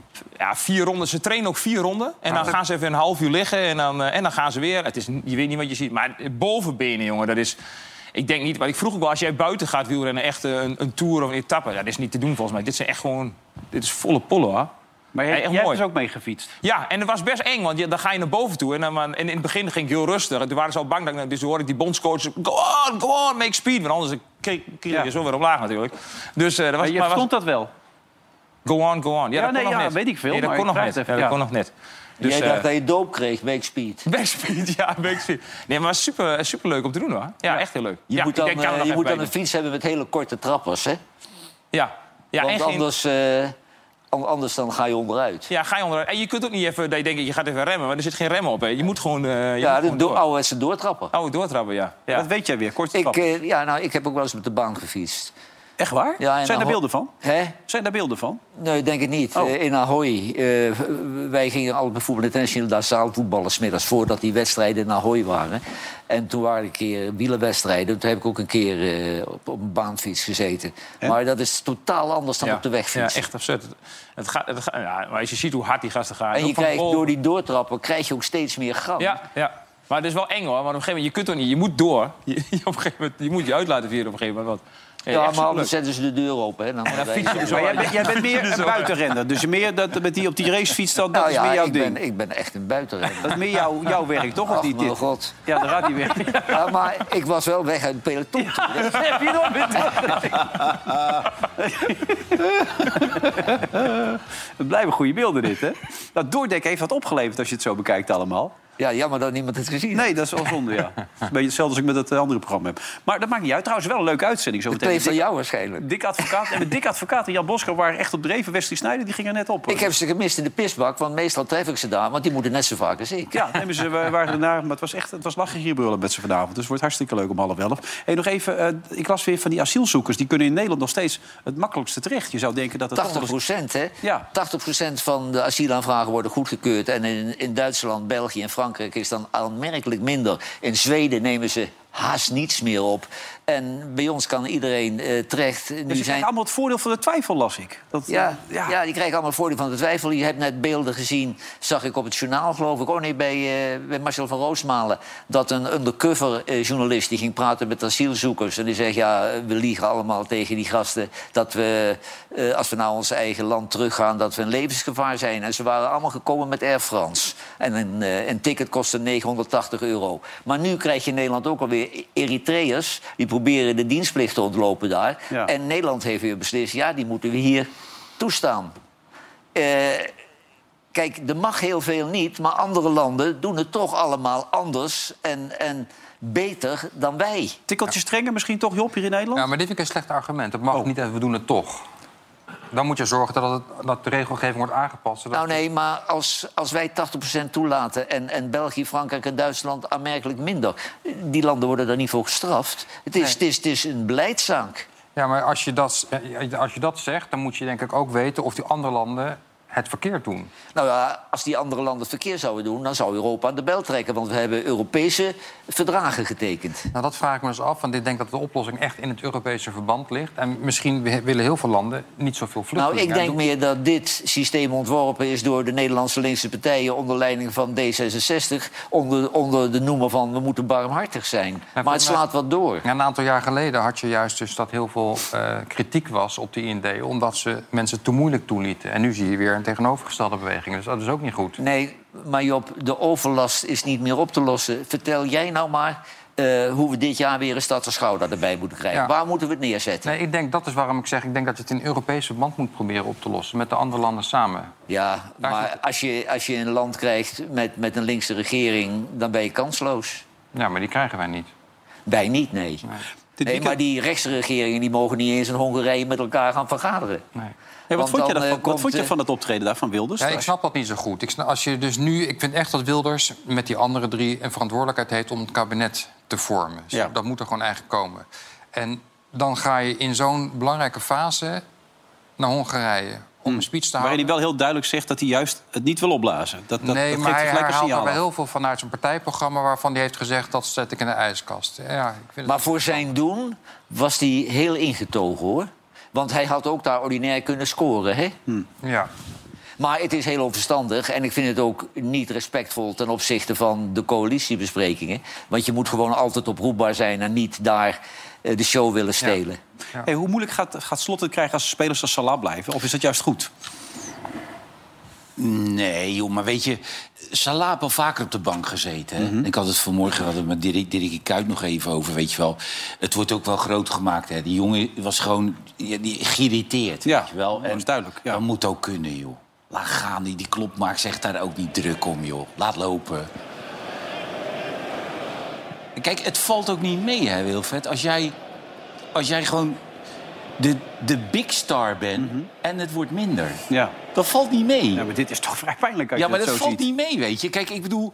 Speaker 5: 4 ronden. Ze trainen ook 4 ronden. En dan gaan ze even een half uur liggen. En dan gaan ze weer. Je weet niet wat je ziet. Maar bovenbenen, jongen, dat is... Ik denk niet, maar ik vroeg ook wel, als jij buiten gaat wielrennen... echt een tour of een etappe, dat is niet te doen volgens mij. Dit zijn echt gewoon... Dit is volle pollen, hoor.
Speaker 1: Maar jij hebt dus ook mee gefietst?
Speaker 5: Ja, en het was best eng, want dan ga je naar boven toe. En in het begin ging ik heel rustig. En toen waren ze al bang. Dus hoorde ik die bondscoach... Go on, make speed. Want anders kreeg je zo weer omlaag natuurlijk. Dus,
Speaker 1: je verstond dat wel?
Speaker 5: Go on. Ja, dat kon nog net.
Speaker 1: Weet ik veel.
Speaker 5: Nee, dat kon nog net.
Speaker 3: Dus, jij dacht dat je doop kreeg, make speed.
Speaker 5: Make speed. Nee, maar super leuk om te doen, hoor. Ja, echt heel leuk.
Speaker 3: Je moet dan een fiets hebben met hele korte trappers, hè?
Speaker 5: Ja.
Speaker 3: Want anders... Anders dan ga je onderuit.
Speaker 5: Ja, ga je onderuit. En je kunt ook niet even, dat je denkt, je gaat even remmen, maar er zit geen remmen op. Hè. Je moet gewoon.
Speaker 3: Ouderwetse doortrappen.
Speaker 5: Doortrappen, ja.
Speaker 1: Dat weet jij weer, korte trap.
Speaker 3: Ik heb ook wel eens met de baan gefietst.
Speaker 1: Echt waar?
Speaker 3: Ja,
Speaker 1: zijn daar beelden van?
Speaker 3: Hè?
Speaker 1: Zijn daar beelden van?
Speaker 3: Nee, denk ik niet. In Ahoy. Wij gingen altijd bijvoorbeeld internationaal daar zaalvoetballen 's middags voordat die wedstrijden in Ahoy waren. En toen waren een keer wielerwedstrijden. Toen heb ik ook een keer op een baanfiets gezeten. En? Maar dat is totaal anders dan op de wegfiets.
Speaker 5: Ja, echt absurd. Maar als je ziet hoe hard die gasten gaan.
Speaker 3: En je krijgt, door die doortrappen krijg je ook steeds meer gram.
Speaker 5: Ja. Maar het is wel eng hoor. Maar op een gegeven moment, je kunt toch niet. Je moet door. Op een gegeven moment, je moet je uit laten vieren op een gegeven moment.
Speaker 3: Ja, maar anders zetten ze de deur open. Hè. Dan
Speaker 1: jij bent meer een buitenrenner. Dus meer met die op die racefiets, dat is meer jouw ding.
Speaker 3: Ik ben echt een buitenrenner.
Speaker 1: Dat is meer jouw werk, toch? Of niet?
Speaker 3: Mijn god.
Speaker 1: Ja, daar gaat hij weer.
Speaker 3: Ja, maar ik was wel weg uit het peloton.
Speaker 1: Dat heb je nog weer Het blijven goede beelden, dit, hè? Dat doordekken heeft wat opgeleverd als je het zo bekijkt allemaal.
Speaker 3: Ja, jammer dat niemand het gezien heeft.
Speaker 1: Nee, dat is wel zonde, ja. Een beetje hetzelfde als ik met het andere programma heb. Maar dat maakt niet uit. Trouwens, wel een leuke uitzending. Zo
Speaker 3: het van jou waarschijnlijk.
Speaker 1: Dick Advocaat en de Dick Advocaat en Jan Bosker waren echt op dreven. Wesley Snijder, die ging er net op.
Speaker 3: Ik heb ze gemist in de pisbak, want meestal tref ik ze daar. Want die moeten net zo vaak als ik.
Speaker 1: Ja, ze waren ernaar. Maar het was lachen hier brullen met ze vanavond. Dus het wordt hartstikke leuk om 10:30. Hey, nog even, ik las weer van die asielzoekers. Die kunnen in Nederland nog steeds het makkelijkste terecht. Je zou denken dat het
Speaker 3: 80%, hè?
Speaker 1: Ja.
Speaker 3: 80% van de asielaanvragen worden goedgekeurd. En in Duitsland, België en Frankrijk is dan aanmerkelijk minder. In Zweden nemen ze haast niets meer op. En bij ons kan iedereen terecht.
Speaker 1: Dus die krijgen allemaal het voordeel van de twijfel, las ik.
Speaker 3: Ja, die krijgen allemaal het voordeel van de twijfel. Je hebt net beelden gezien, zag ik op het journaal, geloof ik. Bij Marcel van Roosmalen. Dat een undercover journalist die ging praten met asielzoekers. En die zegt, we liegen allemaal tegen die gasten. Dat we, als we naar ons eigen land teruggaan, dat we in levensgevaar zijn. En ze waren allemaal gekomen met Air France. En een ticket kostte €980. Maar nu krijg je in Nederland ook alweer Eritreërs. Die proberen de dienstplicht te ontlopen daar. Ja. En Nederland heeft weer beslist, die moeten we hier toestaan. Kijk, er mag heel veel niet, maar andere landen doen het toch allemaal anders en beter dan wij.
Speaker 1: Tikkeltje strenger misschien toch, Job, hier in Nederland?
Speaker 2: Ja, maar dit vind ik een slecht argument. Dat mag niet en we doen het toch. Dan moet je zorgen dat de regelgeving wordt aangepast.
Speaker 3: Nee, maar als wij 80% toelaten en België, Frankrijk en Duitsland aanmerkelijk minder, die landen worden daar niet voor gestraft. Het is een beleidszaak.
Speaker 2: Ja, maar als je dat zegt, dan moet je denk ik ook weten of die andere landen het verkeerd doen.
Speaker 3: Nou ja, als die andere landen het verkeerd zouden doen, dan zou Europa aan de bel trekken. Want we hebben Europese verdragen getekend.
Speaker 2: Nou, dat vraag ik me eens af. Want ik denk dat de oplossing echt in het Europese verband ligt. En misschien willen heel veel landen niet zoveel vluchtelingen.
Speaker 3: Nou, ik denk meer dat dit systeem ontworpen is door de Nederlandse linkse partijen onder leiding van D66. Onder de noemer van we moeten barmhartig zijn. Maar het slaat wat door.
Speaker 2: Ja, een aantal jaar geleden had je juist dus dat heel veel kritiek was op de IND. Omdat ze mensen te moeilijk toelieten. En nu zie je weer een tegenovergestelde beweging. Dus dat is ook niet goed.
Speaker 3: Nee, maar Job, de overlast is niet meer op te lossen. Vertel jij nou maar hoe we dit jaar weer een Stad als Gouda erbij moeten krijgen. Ja. Waar moeten we het neerzetten?
Speaker 2: Nee, dat is waarom ik zeg, ik denk dat je het in Europese verband moet proberen op te lossen. Met de andere landen samen.
Speaker 3: Ja, maar als je een land krijgt met een linkse regering, dan ben je kansloos.
Speaker 2: Ja, maar die krijgen wij niet.
Speaker 3: Wij niet, nee. Nee, maar die rechtse regeringen die mogen niet eens in Hongarije met elkaar gaan vergaderen.
Speaker 2: Nee.
Speaker 1: Hey, wat vond je van het optreden daar van Wilders?
Speaker 2: Ja, ik snap dat niet zo goed. Ik vind echt dat Wilders met die andere drie een verantwoordelijkheid heeft om het kabinet te vormen. Ja. Dat moet er gewoon eigenlijk komen. En dan ga je in zo'n belangrijke fase naar Hongarije om een speech te houden.
Speaker 1: Waarin hij wel heel duidelijk zegt dat hij juist het niet wil opblazen.
Speaker 2: Nee, maar hij haalt er wel heel veel vanuit zijn partijprogramma waarvan hij heeft gezegd dat zet ik in de ijskast. Ja,
Speaker 3: maar voor zijn doen was hij heel ingetogen, hoor. Want hij had ook daar ordinair kunnen scoren, hè?
Speaker 2: Ja.
Speaker 3: Maar het is heel onverstandig en ik vind het ook niet respectvol ten opzichte van de coalitiebesprekingen. Want je moet gewoon altijd oproepbaar zijn en niet daar de show willen stelen.
Speaker 1: Ja. Ja. Hey, hoe moeilijk gaat Slot het krijgen als spelers als Salah blijven? Of is dat juist goed?
Speaker 4: Nee, joh, maar weet je, Salah heeft al vaker op de bank gezeten. Hè? Mm-hmm. Ik had het vanmorgen met Dirk Kuyt nog even over, weet je wel. Het wordt ook wel groot gemaakt, hè. Die jongen was gewoon geïrriteerd, weet je wel. En
Speaker 1: dat is duidelijk. Ja.
Speaker 4: Dat moet ook kunnen, joh. Laat gaan, die klop maakt zich daar ook niet druk om, joh. Laat lopen. Kijk, het valt ook niet mee, hè, Wilfred. Als jij gewoon de big star bent en het wordt minder.
Speaker 1: Ja.
Speaker 4: Dat valt niet mee.
Speaker 1: Ja, maar dit is toch vrij pijnlijk als
Speaker 4: Ja,
Speaker 1: je
Speaker 4: maar
Speaker 1: het
Speaker 4: dat
Speaker 1: zo
Speaker 4: valt
Speaker 1: ziet.
Speaker 4: niet mee, weet je. Kijk, ik bedoel...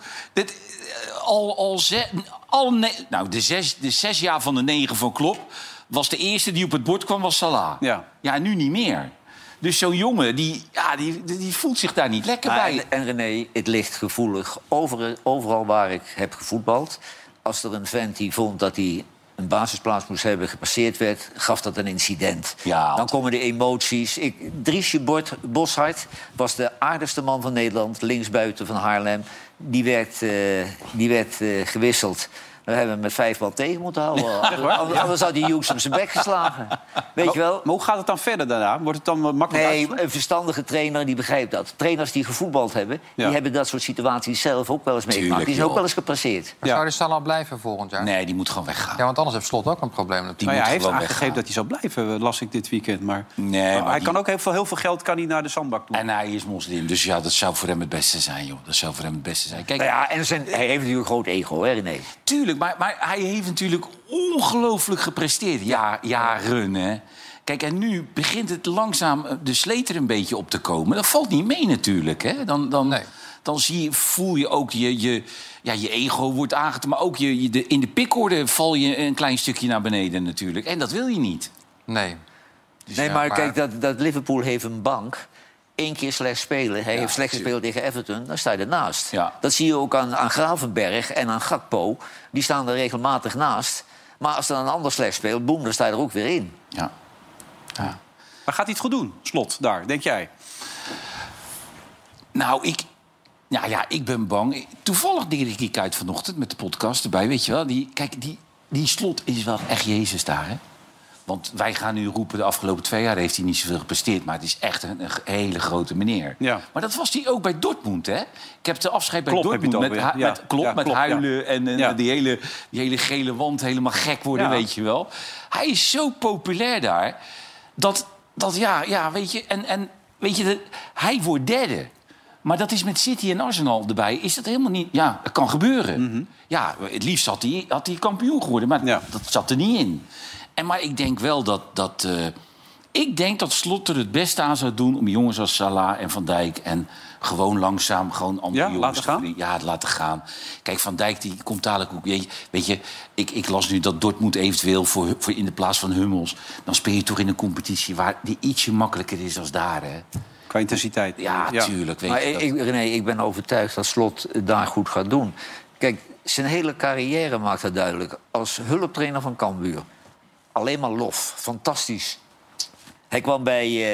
Speaker 4: De 6 jaar van de 9 van Klopp... was de eerste die op het bord kwam, was Salah.
Speaker 1: Ja.
Speaker 4: Ja, nu niet meer. Dus zo'n jongen, die voelt zich daar niet lekker bij.
Speaker 3: En René, het ligt gevoelig. Overal waar ik heb gevoetbald... als er een vent die vond dat hij een basisplaats moest hebben... gepasseerd werd, gaf dat een incident.
Speaker 4: Ja,
Speaker 3: Dan komen de emoties. Driesje Boshart was de aardigste man van Nederland... linksbuiten van Haarlem. Die werd gewisseld. We hebben hem met 5 man tegen moeten houden. Anders had hij Hughes op zijn bek geslagen. Weet je wel?
Speaker 1: Maar hoe gaat het dan verder daarna? Wordt het dan makkelijk
Speaker 3: Nee, een verstandige trainer die begrijpt dat. Trainers die gevoetbald hebben... die hebben dat soort situaties zelf ook wel eens meegemaakt. Die zijn ook wel eens gepasseerd.
Speaker 2: Maar zou de Salah blijven volgend jaar?
Speaker 4: Nee, die moet gewoon weggaan.
Speaker 2: Ja, want anders heeft Slot ook een probleem natuurlijk.
Speaker 1: Nou ja, hij heeft
Speaker 4: gewoon
Speaker 1: aangegeven
Speaker 4: weggaan.
Speaker 1: dat hij zou blijven, las ik dit weekend. Maar,
Speaker 4: Nee, maar
Speaker 1: hij
Speaker 4: die-
Speaker 1: kan ook heel veel geld kan hij naar de zandbak doen.
Speaker 4: En hij is moslim, dus ja, dat zou voor hem het beste zijn, joh. Dat zou voor hem het beste zijn. Kijk,
Speaker 3: Nou ja, en hij heeft natuurlijk een groot ego, hè René?
Speaker 4: tuurlijk, maar hij heeft natuurlijk ongelooflijk gepresteerd. Jaren, hè. Kijk, en nu begint het langzaam de sleet er een beetje op te komen. Dat valt niet mee natuurlijk, hè. Dan voel je ook je ego wordt aangetast. Maar ook in de pikorde val je een klein stukje naar beneden natuurlijk. En dat wil je niet.
Speaker 2: Nee.
Speaker 4: Dus
Speaker 3: Nee,
Speaker 4: ja,
Speaker 3: maar kijk, dat Liverpool heeft een bank. 1 keer slecht spelen. Hij heeft slecht
Speaker 4: tuurlijk.
Speaker 3: gespeeld tegen Everton. Dan sta je ernaast.
Speaker 4: Ja.
Speaker 3: Dat zie je ook aan Gravenberg en aan Gakpo. Die staan er regelmatig naast. Maar als er een ander slecht speelt, boem, dan sta je er ook weer in.
Speaker 4: Ja.
Speaker 1: Maar gaat hij het goed doen, Slot, daar, denk jij?
Speaker 4: Nou, ik ben bang. Toevallig deed ik uit vanochtend met de podcast erbij, weet je wel. Die Slot is wel echt Jezus daar, hè? Want wij gaan nu roepen, de afgelopen 2 jaar heeft hij niet zoveel gepresteerd. Maar het is echt een hele grote meneer.
Speaker 1: Ja.
Speaker 4: Maar dat was hij ook bij Dortmund, hè? Ik heb de afscheid bij
Speaker 1: Klopt, heb je
Speaker 4: Dortmund
Speaker 1: het over, ja.
Speaker 4: met
Speaker 1: Klopt,
Speaker 4: huilen en
Speaker 1: Ja.
Speaker 4: die hele gele wand helemaal gek worden,
Speaker 1: Ja.
Speaker 4: weet je wel. Hij is zo populair daar, dat weet je... En weet je, hij wordt derde. Maar dat is met City en Arsenal erbij. Is dat helemaal niet... Ja, dat kan gebeuren. Ja, het liefst had hij kampioen geworden. Maar dat zat er niet in. Maar ik denk wel dat Slot er het beste aan zou doen... om jongens als Salah en Van Dijk... en gewoon langzaam andere jongens...
Speaker 1: laten gaan?
Speaker 4: Ja, het laten gaan. Kijk, Van Dijk die komt dadelijk ook... Weet je, ik las nu dat Dortmund eventueel voor in de plaats van Hummels... dan speel je toch in een competitie waar die ietsje makkelijker is als daar, hè?
Speaker 1: Qua intensiteit.
Speaker 4: Ja, tuurlijk. Weet
Speaker 3: Maar
Speaker 4: je,
Speaker 3: René, ik ben overtuigd dat Slot het daar goed gaat doen. Kijk, zijn hele carrière maakt dat duidelijk. Als hulptrainer van Cambuur. Alleen maar lof. Fantastisch. Hij kwam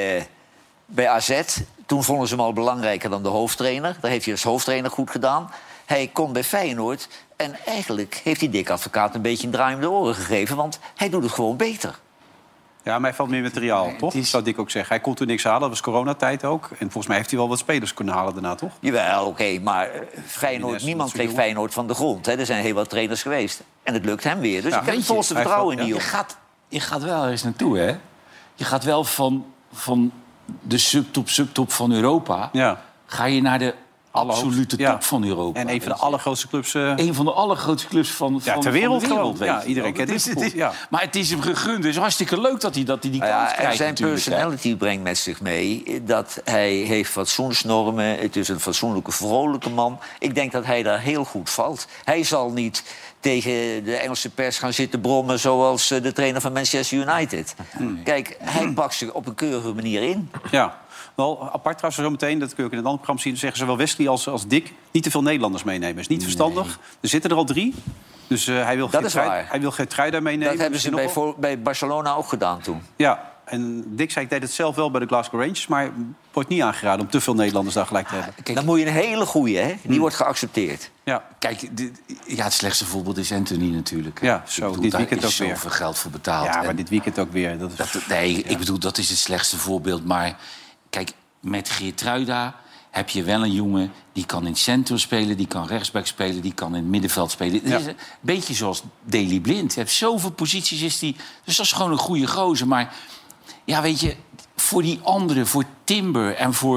Speaker 3: bij AZ. Toen vonden ze hem al belangrijker dan de hoofdtrainer. Daar heeft hij als hoofdtrainer goed gedaan. Hij komt bij Feyenoord. En eigenlijk heeft die Dick Advocaat een beetje een draai om de oren gegeven. Want hij doet het gewoon beter.
Speaker 1: Ja, maar hij valt meer materiaal, toch? Dat zou ik ook zeggen. Hij kon toen niks halen, dat was coronatijd ook. En volgens mij heeft hij wel wat spelers kunnen halen daarna, toch?
Speaker 3: Jawel, oké, maar Feyenoord, niemand kreeg
Speaker 1: jongen.
Speaker 3: Feyenoord van de grond. Hè. Er zijn heel wat trainers geweest. En het lukt hem weer. Dus
Speaker 1: Ja,
Speaker 3: ik heb
Speaker 1: weet
Speaker 3: het
Speaker 1: je,
Speaker 3: volste
Speaker 1: hij
Speaker 3: vertrouwen in
Speaker 1: valt-
Speaker 3: die
Speaker 1: ja.
Speaker 3: jongen.
Speaker 4: je gaat wel eens naartoe, hè? Je gaat wel van de subtop van Europa...
Speaker 1: Ja.
Speaker 4: ga je naar de absolute
Speaker 1: Ja.
Speaker 4: top van Europa.
Speaker 1: En een van de
Speaker 4: weet je.
Speaker 1: allergrootste clubs...
Speaker 4: Een van de allergrootste clubs van
Speaker 1: ter wereld
Speaker 4: van de
Speaker 1: gewoon.
Speaker 4: weet
Speaker 1: Ja,
Speaker 4: je
Speaker 1: iedereen
Speaker 4: wel.
Speaker 1: kent Liverpool, ja.
Speaker 4: Maar het is hem gegund. Het is hartstikke leuk dat hij die
Speaker 3: Nou
Speaker 4: kans
Speaker 3: ja, en
Speaker 4: krijgt
Speaker 3: zijn
Speaker 4: natuurlijk, hè.
Speaker 3: personality brengt met zich mee dat hij heeft fatsoensnormen. Het is een fatsoenlijke, vrolijke man. Ik denk dat hij daar heel goed valt. Hij zal niet tegen de Engelse pers gaan zitten brommen... zoals de trainer van Manchester United. Kijk, hij pakt zich op een keurige manier in.
Speaker 1: Ja, wel apart trouwens zo meteen, dat kun je ook in een ander programma zien... zeggen zowel Wesley als Dick niet te veel Nederlanders meenemen. Is niet verstandig. Er zitten er al 3. Dus hij wil
Speaker 3: Dat is waar.
Speaker 1: Hij wil Geertruida meenemen.
Speaker 3: Dat hebben ze
Speaker 1: Misschien nog wel.
Speaker 3: bij Barcelona ook gedaan toen.
Speaker 1: Ja, en Dick zei, ik deed het zelf wel bij de Glasgow Rangers... maar wordt niet aangeraden om te veel Nederlanders daar gelijk te hebben.
Speaker 3: Dan moet je een hele goeie, hè? Die wordt geaccepteerd.
Speaker 1: Ja.
Speaker 4: Kijk, het slechtste voorbeeld is Anthony natuurlijk.
Speaker 1: Ja,
Speaker 4: Ik
Speaker 1: zo,
Speaker 4: bedoel,
Speaker 1: dit
Speaker 4: daar
Speaker 1: weekend
Speaker 4: is
Speaker 1: ook weer.
Speaker 4: zoveel geld voor betaald.
Speaker 1: Ja,
Speaker 4: En
Speaker 1: maar dit weekend ook weer. Dat is...
Speaker 4: ik bedoel, dat is het slechtste voorbeeld. Maar kijk, met Geertruida heb je wel een jongen... die kan in het centrum spelen, die kan rechtsback spelen... die kan in het middenveld spelen. Het is een beetje zoals Daley Blind. Hij heeft zoveel posities, dus dat is gewoon een goede gozer. Maar ja, weet je, voor die anderen, voor Timber en voor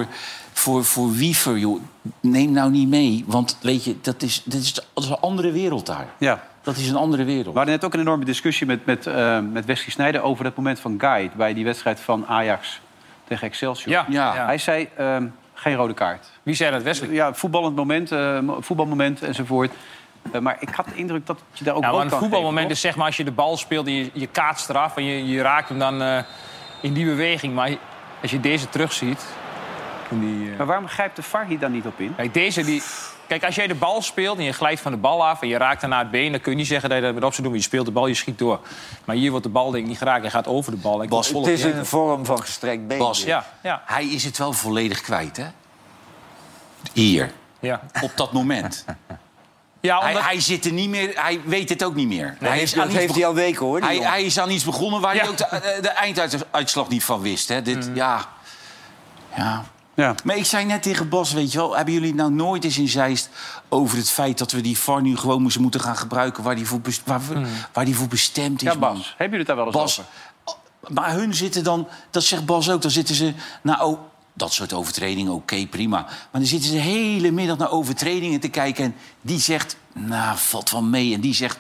Speaker 4: voor Wiever, joh, neem nou niet mee. Want weet je, dat is een andere wereld daar.
Speaker 1: Ja.
Speaker 4: Dat is een andere wereld.
Speaker 1: We hadden net ook een enorme discussie met Wesley Sneijder... over het moment van Guy bij die wedstrijd van Ajax tegen Excelsior.
Speaker 5: Ja.
Speaker 1: Hij zei, geen rode kaart.
Speaker 5: Wie zei dat, Wesley?
Speaker 1: Ja, voetbalmoment enzovoort. Maar ik had de indruk dat je daar ook rood kan geven.
Speaker 5: Een voetbalmoment is zeg maar als je de bal speelt... en je kaatst eraf en je raakt hem dan in die beweging. Maar als je deze terugziet...
Speaker 1: Maar waarom grijpt de VAR hier dan niet op in?
Speaker 5: Kijk, als jij de bal speelt en je glijdt van de bal af... en je raakt daarna het been, dan kun je niet zeggen dat je dat met op zou doen. Je speelt de bal, je schiet door. Maar hier wordt de bal denk ik niet geraakt. Hij gaat over de bal.
Speaker 3: Bas, het is een vorm van gestrekt been.
Speaker 4: Bas,
Speaker 5: ja.
Speaker 4: Hij is het wel volledig kwijt, hè? Hier.
Speaker 5: Ja.
Speaker 4: Op dat moment.
Speaker 5: Ja, omdat...
Speaker 4: hij zit er niet meer, hij weet het ook niet meer.
Speaker 3: Nee, dat heeft hij al weken, hoor.
Speaker 4: Hij is aan iets begonnen waar hij ook de einduitslag niet van wist. Hè? Ja. Maar ik zei net tegen Bas, weet je wel... hebben jullie nou nooit eens in Zeist over het feit... dat we die VAR nu gewoon moeten gaan gebruiken... waar die voor bestemd is,
Speaker 1: ja, Bas, hebben jullie het daar wel eens over?
Speaker 4: Maar hun zitten dan... Dat zegt Bas ook, dan zitten ze... dat soort overtredingen, oké, prima. Maar dan zitten ze de hele middag naar overtredingen te kijken... en die zegt, valt wel mee. En die zegt,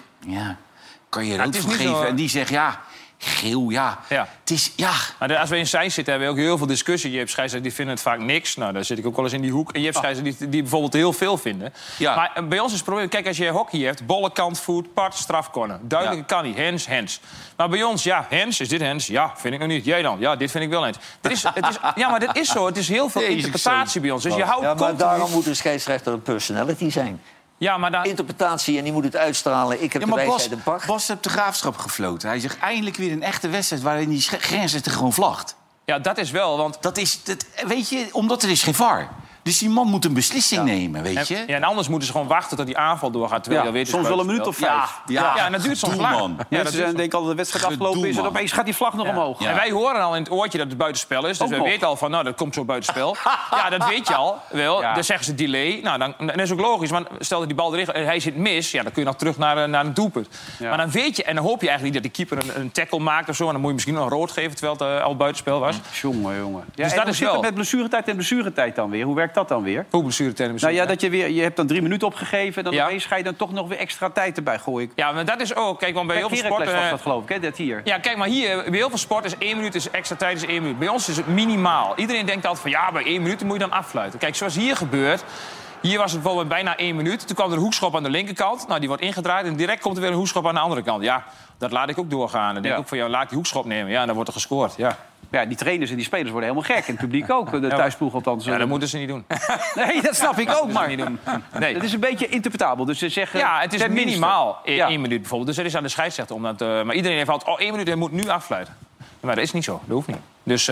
Speaker 4: kan je rood voor geven? En die zegt, geel, Het is,
Speaker 5: Maar als we in Zeist zitten, hebben we ook heel veel discussie. Je hebt scheidsrechters die vinden het vaak niks. Nou, daar zit ik ook wel eens in die hoek. En je hebt scheidsrechters die bijvoorbeeld heel veel vinden. Ja. Maar bij ons is het probleem... Kijk, als je hockey hebt, bollen, kantvoet, part, strafcorner. Duidelijk kan niet. Hands. Maar bij ons, hands, is dit hands? Ja, vind ik nog niet. Jij dan? Ja, dit vind ik wel hands. Maar dat is zo. Het is heel veel interpretatie bij ons. Dus je houdt
Speaker 3: maar daarom moet een scheidsrechter een personality zijn.
Speaker 5: Ja, maar
Speaker 3: interpretatie en die moet het uitstralen. Ik heb de wijsheid een pak.
Speaker 4: Bas heeft de Graafschap gefloten. Hij zegt eindelijk weer een echte wedstrijd... waarin die grensrechter gewoon vlagt.
Speaker 5: Ja, dat is wel, want...
Speaker 4: Weet je, omdat er is geen VAR. Dus die man moet een beslissing nemen, weet je?
Speaker 5: En anders moeten ze gewoon wachten tot die aanval doorgaat. Terwijl je weet,
Speaker 1: soms wel een minuut of 5.
Speaker 5: Ja, en dat duurt soms lang.
Speaker 1: Ze denken al dat de wedstrijd afgelopen is... en opeens gaat die vlag nog omhoog.
Speaker 5: Ja. En wij horen al in het oortje dat het buitenspel is. Dus we weten al van, dat komt zo buitenspel. Dat weet je al. Wel. Dan zeggen ze delay. Nou, dan is het ook logisch. Want stel dat die bal erin en hij zit mis... dan kun je nog terug naar een doelpunt. Ja. Maar dan weet je... en dan hoop je eigenlijk niet dat de keeper een tackle maakt of zo... en dan moet je misschien nog rood geven... terwijl het al buitenspel was.
Speaker 1: Jongen.
Speaker 5: Dus dat is wel...
Speaker 1: met blessuretijd en blessuretijd dan weer? Hoe werkt dat dan weer? Dat je hebt dan 3 minuten opgegeven... en dan opeens ga je dan toch nog weer extra tijd erbij gooien.
Speaker 5: Ja, maar dat is ook... Kijk, want bij heel veel sporten...
Speaker 1: was dat, geloof ik, hè, dat hier.
Speaker 5: Ja, kijk, maar hier, bij heel veel sport is 1 minuut extra tijd is 1 minuut. Bij ons is het minimaal. Iedereen denkt altijd van, bij 1 minuut moet je dan afsluiten. Kijk, zoals hier gebeurt... Hier was het bijvoorbeeld bijna 1 minuut. Toen kwam er een hoekschop aan de linkerkant. Nou, die wordt ingedraaid en direct komt er weer een hoekschop aan de andere kant. Ja, dat laat ik ook doorgaan. Dan denk ik ook van, laat die hoekschop nemen. Ja, en dan wordt er gescoord,
Speaker 1: Ja, die trainers en die spelers worden helemaal gek. En het publiek ook, de thuisploeg althans.
Speaker 5: Ja, dat moeten ze niet doen.
Speaker 1: Nee, dat snap ik ook, maar
Speaker 5: niet doen. Nee.
Speaker 1: Dat is een beetje interpretabel. Dus ze zeggen...
Speaker 5: Ja, het is minimaal 1 minuut bijvoorbeeld. Dus dat is aan de scheidsrechter. Maar iedereen heeft altijd, 1 minuut, hij moet nu afsluiten. Maar dat is niet zo, dat hoeft niet. Dus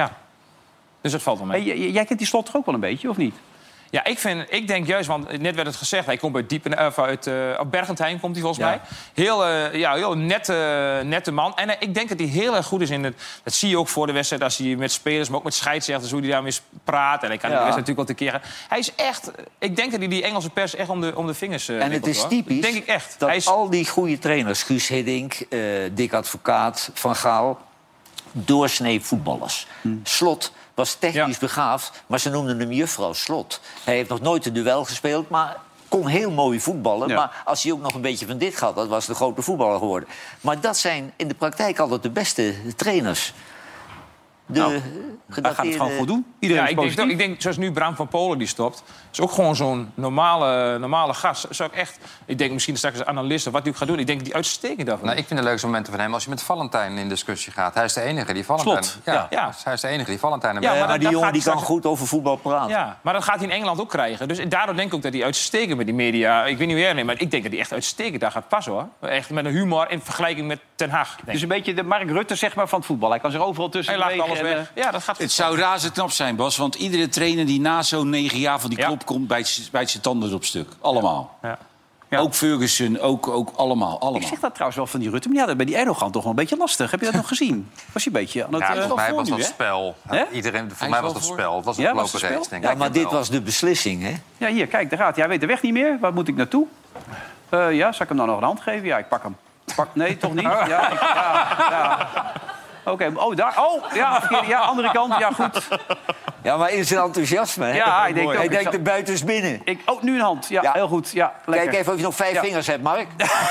Speaker 5: Dus dat valt wel mee.
Speaker 1: Hey, jij kent die Slot toch ook wel een beetje, of niet?
Speaker 5: Ja, ik denk juist, want net werd het gezegd... hij komt uit Bergentheim, komt hij volgens mij. Heel nette man. En ik denk dat hij heel erg goed is in het... Dat zie je ook voor de wedstrijd als hij met spelers... maar ook met scheidsrechters, hoe hij daarmee praat. En hij kan de wedstrijd natuurlijk wel tekeer. Hij is echt... Ik denk dat hij die Engelse pers echt om de vingers...
Speaker 3: en het is typisch
Speaker 5: denk ik echt.
Speaker 3: Dat al die goede trainers... Guus Hiddink, Dick Advocaat, Van Gaal... doorsnee voetballers. Slot... was technisch begaafd, maar ze noemden hem juffrouw Slot. Hij heeft nog nooit een duel gespeeld, maar kon heel mooi voetballen. Ja. Maar als hij ook nog een beetje van dit gehad, dat was de grote voetballer geworden. Maar dat zijn in de praktijk altijd de beste trainers.
Speaker 1: Hij gaat het gewoon goed doen. Iedereen
Speaker 5: ik denk, zoals nu Bram van Polen die stopt... is ook gewoon zo'n normale gast. Zou ik echt... Ik denk misschien straks als analist of wat hij ook gaat doen. Ik denk die uitstekend daarvan.
Speaker 2: Nou, ik vind de leukste momenten van hem als je met Valentijn in discussie gaat. Hij is de enige die Valentijn...
Speaker 1: Slot.
Speaker 2: Hij is de enige die Valentijn...
Speaker 3: maar die jongen die kan goed over voetbal praten.
Speaker 5: Ja, maar dat gaat hij in Engeland ook krijgen. Dus daardoor denk ik ook dat hij uitstekend met die media... Ik weet niet hoe jij neemt, maar ik denk dat hij echt uitstekend daar gaat passen, hoor. Echt met een humor in vergelijking met Ten Hag.
Speaker 1: Dus een beetje de Mark Rutte, zeg maar, van het voetbal. Hij kan zich overal tussen bewegen.
Speaker 5: Alles weg. Ja, dat gaat
Speaker 4: het zou razend knap zijn, Bas. Want iedere trainer die na zo'n 9 jaar van die klop komt... bijt zijn tanden op stuk. Allemaal. Ja. Ook Ferguson, ook allemaal.
Speaker 1: Ik zeg dat trouwens wel van die Rutte. Maar bij die Erdogan toch wel een beetje lastig. Heb je dat nog gezien? Was hij een beetje aan het...
Speaker 2: voor mij was dat spel. Voor mij was dat spel. Het was een gelopen race, denk ik.
Speaker 3: Ja, maar dit was de beslissing, hè?
Speaker 1: Ja, hier, kijk, daar gaat hij. Hij weet de weg niet meer. Waar moet ik naartoe? Zal ik hem dan nog een hand geven? Ja, ik pak hem. Nee, toch niet? Ja. Oké, daar. Ja, andere kant. Ja, goed.
Speaker 3: Ja, maar in zijn enthousiasme. Hè?
Speaker 1: Ja, ik denk ook.
Speaker 3: Hij denkt er buiten is binnen.
Speaker 1: Nu een hand. Ja, heel goed. Ja, lekker.
Speaker 3: Kijk even of je nog 5 vingers hebt, Mark.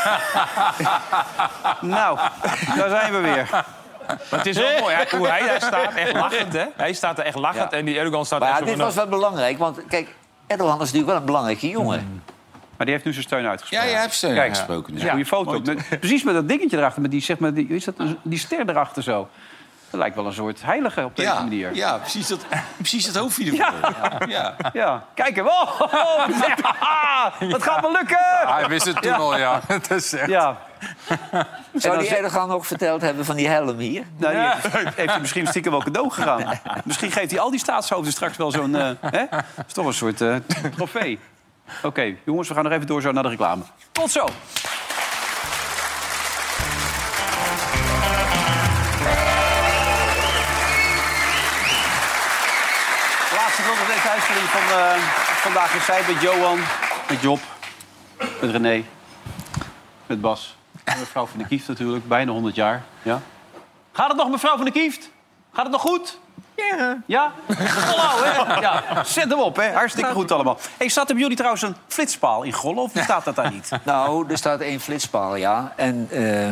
Speaker 1: Nou, daar zijn we weer.
Speaker 5: Maar het is wel mooi, hoe hij daar staat, echt lachend, hè? Hij staat er echt lachend en die Erdogan staat
Speaker 3: maar
Speaker 5: echt
Speaker 3: ja, dit was wel belangrijk, want kijk, Erdogan is natuurlijk wel een belangrijke jongen.
Speaker 1: Maar die heeft nu zijn steun uitgesproken.
Speaker 4: Ja, jij hebt steun uitgesproken.
Speaker 1: Dus goede foto. Precies met dat dingetje erachter, met die, zeg maar, die ster erachter zo. Dat lijkt wel een soort heilige op deze manier.
Speaker 4: Ja, precies dat hoofdje ervoor.
Speaker 1: Ja. Kijk hem. Dat gaat wel lukken!
Speaker 2: Ja, hij wist het toen al, ja. Het is echt...
Speaker 1: Ja.
Speaker 3: Zou die Erdogan ook verteld hebben van die helm hier?
Speaker 1: Nou, heeft hij misschien stiekem wel cadeau gegaan. Misschien geeft hij al die staatshoofden straks wel zo'n... Dat is toch een soort trofee. Oké, jongens, we gaan nog even door zo naar de reclame. Tot zo! Laatste deel van deze uitzending van Vandaag in Zij met Johan, met Job, met René, met Bas. En mevrouw van der Kieft natuurlijk, bijna 100 jaar. Ja? Gaat het nog, mevrouw van der Kieft? Gaat het nog goed?
Speaker 9: Ja.
Speaker 1: Ja? Hallo, hè? Ja, zet hem op, hè. Hartstikke goed allemaal. Hey, staat er bij jullie trouwens een flitspaal in Golle, of staat dat daar niet?
Speaker 3: Nou, er staat 1 flitspaal, ja. En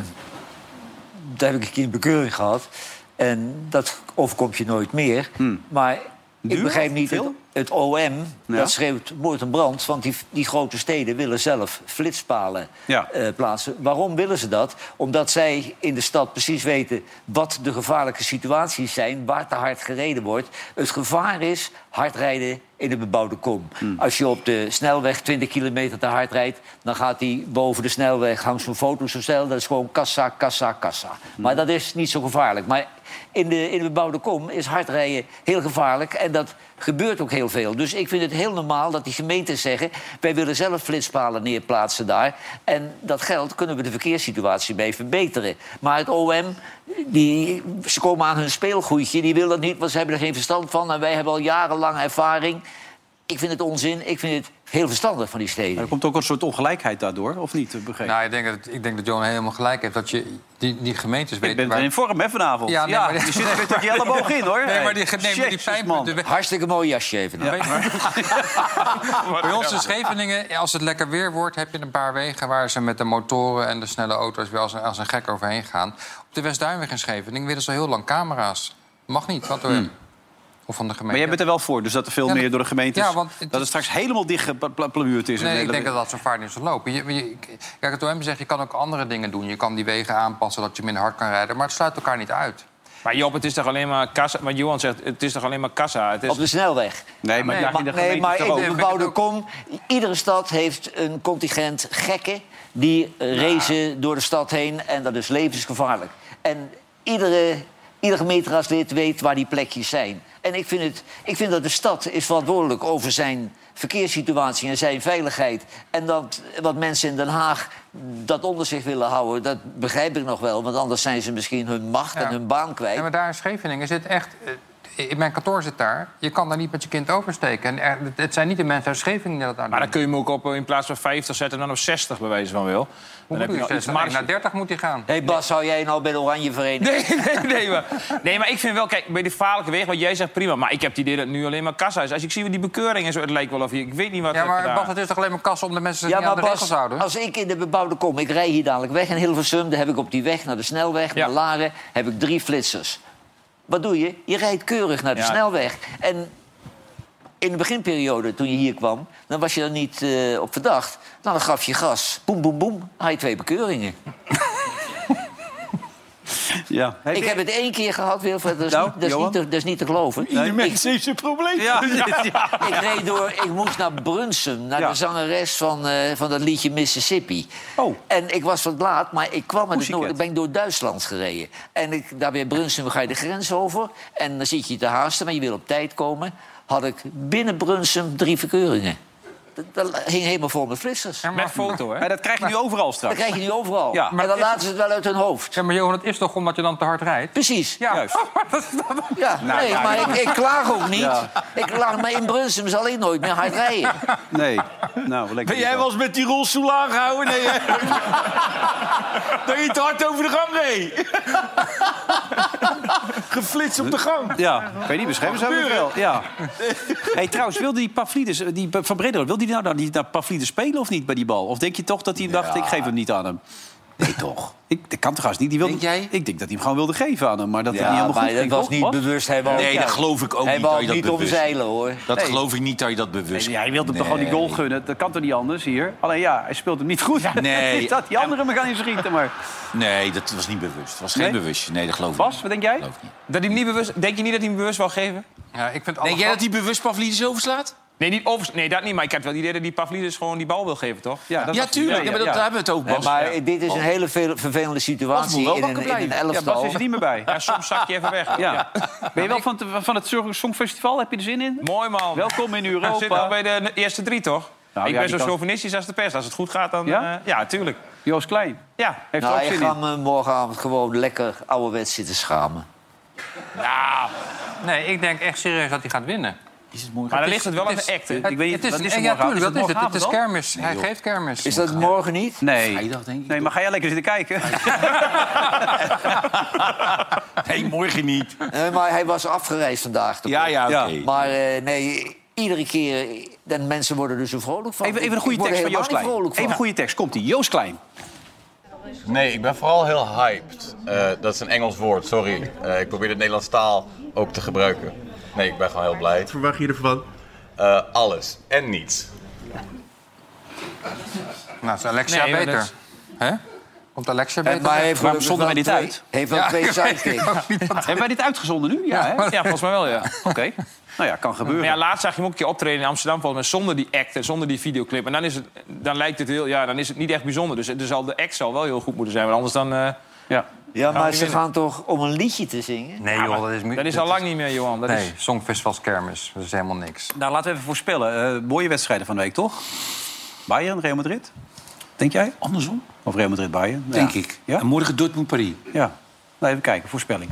Speaker 3: daar heb ik een keer een bekeuring gehad. En dat overkomt je nooit meer. Maar ik begrijp niet, het OM, dat schreeuwt moord en brand. Want die grote steden willen zelf flitspalen plaatsen. Waarom willen ze dat? Omdat zij in de stad precies weten wat de gevaarlijke situaties zijn, waar te hard gereden wordt. Het gevaar is hard rijden in de bebouwde kom. Als je op de snelweg 20 kilometer te hard rijdt, dan gaat hij boven de snelweg, hangt zo'n foto zo snel. Dat is gewoon kassa, kassa, kassa. Maar dat is niet zo gevaarlijk. Maar in de bebouwde kom is hard rijden heel gevaarlijk. En dat gebeurt ook heel veel. Dus ik vind het heel normaal dat die gemeenten zeggen, wij willen zelf flitspalen neerplaatsen daar. En dat geld kunnen we de verkeerssituatie mee verbeteren. Maar het OM, ze komen aan hun speelgoedje, die willen dat niet, want ze hebben er geen verstand van. En wij hebben al jarenlang ervaring. Ik vind het onzin. Ik vind het heel verstandig van die steden.
Speaker 1: Maar er komt ook een soort ongelijkheid daardoor, of niet?
Speaker 2: Nou, ik denk dat Johan helemaal gelijk heeft. Dat je die gemeentes weet.
Speaker 1: Ik ben in vorm, hè, vanavond.
Speaker 2: Ja, nee, maar
Speaker 1: je zit er weer tot je elleboog in, hoor.
Speaker 2: Nee, maar die pijnpunten...
Speaker 3: Hartstikke mooi jasje even.
Speaker 2: Ja. Bij ons in Scheveningen, als het lekker weer wordt, heb je een paar wegen waar ze met de motoren en de snelle auto's weer als een gek overheen gaan. Op de Westduinweg in Scheveningen willen ze heel lang camera's. Mag niet, wat hoor. Of van de gemeente.
Speaker 1: Maar jij bent er wel voor, dus dat er veel meer door de gemeentes... Ja, want dat het straks helemaal dichtgeplamuurd is.
Speaker 2: Nee, ik denk dat zo vaart niet zal lopen. Kijk, het OM zegt, je kan ook andere dingen doen. Je kan die wegen aanpassen, dat je minder hard kan rijden. Maar het sluit elkaar niet uit.
Speaker 5: Maar Job, het is toch alleen maar kassa? Maar Johan zegt, het is toch alleen maar kassa? Het is...
Speaker 3: Op de snelweg.
Speaker 1: Nee, maar in
Speaker 3: de bebouwde kom... Iedere stad heeft een contingent gekken die racen door de stad heen. En dat is levensgevaarlijk. En iedere gemeenteraadslid weet waar die plekjes zijn. En ik vind dat de stad is verantwoordelijk over zijn verkeerssituatie en zijn veiligheid. En dat wat mensen in Den Haag dat onder zich willen houden, dat begrijp ik nog wel. Want anders zijn ze misschien hun macht en hun baan kwijt.
Speaker 2: Ja, maar daar in Scheveningen zit echt... Mijn kantoor zit daar. Je kan daar niet met je kind oversteken. En het zijn niet de mensen uit Scheveningen die dat daar doen.
Speaker 5: Maar dan kun je hem ook op in plaats van 50 zetten en dan op 60 bij wijze van wil.
Speaker 2: Hoe moet je 60? Maar naar 30 moet hij gaan.
Speaker 3: Hé Bas, zou jij nou bij de Oranje Vereniging?
Speaker 5: Nee, maar ik vind wel, kijk, bij de gevaarlijke weg, wat jij zegt, prima. Maar ik heb het idee dat nu alleen maar kassa is. Als ik zie die bekeuring en zo, het lijkt wel of je... Ik weet niet wat...
Speaker 2: Ja, maar Bas, het is toch alleen maar kassa om de mensen niet aan de regels houden?
Speaker 3: Als ik in de bebouwde kom, ik rij hier dadelijk weg in Hilversum, dan heb ik op die weg naar de snelweg, naar Laren, heb ik 3 flitsers. Wat doe je? Je rijdt keurig naar de snelweg. En in de beginperiode, toen je hier kwam, dan was je er niet op verdacht. Nou, dan gaf je gas. Boem, boem, boem. Dan had je 2 bekeuringen.
Speaker 1: Ja.
Speaker 3: Ik heb het 1 keer gehad, Wilfred. Dat is niet te geloven.
Speaker 4: Ieder mens heeft zijn probleem.
Speaker 3: Ik moest naar Brunsum, naar de zangeres van dat liedje Mississippi.
Speaker 1: Oh.
Speaker 3: En ik was wat laat, maar ik kwam in het noorden. Ik ben door Duitsland gereden. En daar bij Brunsum ga je de grens over. En dan zit je te haasten, maar je wil op tijd komen. Had ik binnen Brunsum 3 verkeuringen. Dat hing helemaal vol met flitsers.
Speaker 5: Ja, met foto, hè?
Speaker 1: Maar dat krijg je nu overal straks.
Speaker 3: Dat krijg je nu overal.
Speaker 1: Ja.
Speaker 3: Maar dan laten ze het wel uit hun hoofd.
Speaker 2: Ja, maar Johan, het is toch omdat je dan te hard rijdt?
Speaker 3: Precies.
Speaker 2: Ja,
Speaker 1: juist.
Speaker 3: Ja, maar ik klaag ook niet. Ja. Ik klaag, maar in Brunsum zal ik nooit meer hard rijden.
Speaker 1: Nee. Nou, lekker.
Speaker 4: Ben jij wel eens met die rolstoel aangehouden? Nee, hè? Dat je te hard over de gang reed. geflitst op de gang.
Speaker 1: Ja, ik weet niet, beschrijven zou het wel. Ja. Hey, trouwens, wilde die Pavlidis, die Van Brederode, wilde hij nou niet naar Pavlidis spelen of niet bij die bal? Of denk je toch dat hij dacht, ik geef hem niet aan hem? Nee, toch? Dat kan toch haast niet? Denk jij? Ik denk dat hij hem gewoon wilde geven aan hem. Maar dat het niet helemaal goed ging.
Speaker 3: Dat was niet bewust. Nee,
Speaker 1: dat
Speaker 3: geloof ik ook niet. Hij wou niet omzeilen, hoor.
Speaker 4: Dat geloof ik niet dat je dat bewust...
Speaker 1: Hij wilde hem toch gewoon die goal gunnen? Dat kan toch niet anders hier? Alleen ja, hij speelt hem niet goed.
Speaker 4: Nee.
Speaker 1: Dat die anderen me gaan in schieten, maar...
Speaker 4: Nee, dat was niet bewust. Het was geen bewust. Nee, dat geloof ik
Speaker 1: Bas, wat denk jij?
Speaker 5: Dat hij hem niet bewust... Denk je niet dat hij hem bewust wil geven?
Speaker 2: Ja, ik vind
Speaker 4: denk jij dat hij bewust Pavlidis overslaat?
Speaker 5: Nee, nee, dat niet. Maar ik had wel het idee dat die Pavlidis gewoon die bal wil geven, toch?
Speaker 4: Ja, tuurlijk. Ja, maar daar hebben we het over, Bas.
Speaker 3: Maar dit is een hele vervelende situatie in een elftal.
Speaker 1: Ja, Bas is er niet meer bij.
Speaker 5: Ja, soms zak je even weg. Ja.
Speaker 1: Ben je wel van het Songfestival? Heb je er zin in?
Speaker 5: Mooi, man.
Speaker 1: Welkom in Europa.
Speaker 5: We zitten al bij de eerste 3, toch?
Speaker 1: Nou,
Speaker 5: ik ben zo chauvinistisch als de pers. Als het goed gaat, dan... Ja, tuurlijk.
Speaker 1: Joost Klein.
Speaker 5: Ja.
Speaker 1: Heeft er ook zin in.
Speaker 3: Ik ga me morgenavond gewoon lekker ouderwets zitten schamen.
Speaker 2: Nou, nee, ik denk echt serieus dat hij gaat winnen.
Speaker 5: Maar dan ligt het wel aan de act, hè?
Speaker 1: Ik weet niet,
Speaker 2: het is kermis. Hij geeft kermis.
Speaker 3: Is dat morgen niet?
Speaker 1: Nee.
Speaker 4: Vrijdag, denk ik.
Speaker 1: Nee, maar ga jij lekker zitten kijken?
Speaker 4: Nee, morgen niet.
Speaker 3: Maar hij was afgereisd vandaag.
Speaker 4: Ja, oké.
Speaker 3: Maar nee, iedere keer... En mensen worden er zo vrolijk van.
Speaker 1: Even een goede tekst van Joost Klein. Even een goede tekst. Komt-ie. Joost Klein.
Speaker 12: Nee, ik ben vooral heel hyped. Dat is een Engels woord, sorry. Ik probeer de Nederlandse taal ook te gebruiken. Nee, ik ben gewoon heel blij. Wat
Speaker 13: verwacht je ervan?
Speaker 12: Alles en niets.
Speaker 2: Nou, is Alexia beter. Hè? Komt Alexia beter?
Speaker 3: Maar
Speaker 1: waarom zonden wij dit uit?
Speaker 3: Heeft wel 2 sidekicks.
Speaker 1: Hebben wij dit uitgezonden nu? Ja, hè?
Speaker 5: Ja, volgens mij wel, ja.
Speaker 1: Oké. Nou ja, kan gebeuren.
Speaker 5: Maar ja, laatst zag je hem ook een keer optreden in Amsterdam... volgens mij zonder die act en zonder die videoclip. En dan lijkt het heel... Ja, dan is het niet echt bijzonder. Dus de act zal wel heel goed moeten zijn. Want anders dan...
Speaker 3: Ja, maar ze gaan toch om een liedje te zingen?
Speaker 2: Nee, joh, dat is moeilijk.
Speaker 5: Dat is al lang niet meer, Johan.
Speaker 2: Nee, Songfestivals kermis. Dat is helemaal niks.
Speaker 1: Nou, laten we even voorspellen. Mooie wedstrijden van de week, toch? Bayern, Real Madrid. Denk jij?
Speaker 4: Andersom?
Speaker 1: Of Real Madrid, Bayern?
Speaker 4: Denk ik.
Speaker 1: Ja?
Speaker 4: En morgen Dortmund-Paris.
Speaker 1: Ja. Nou, even kijken. Voorspelling.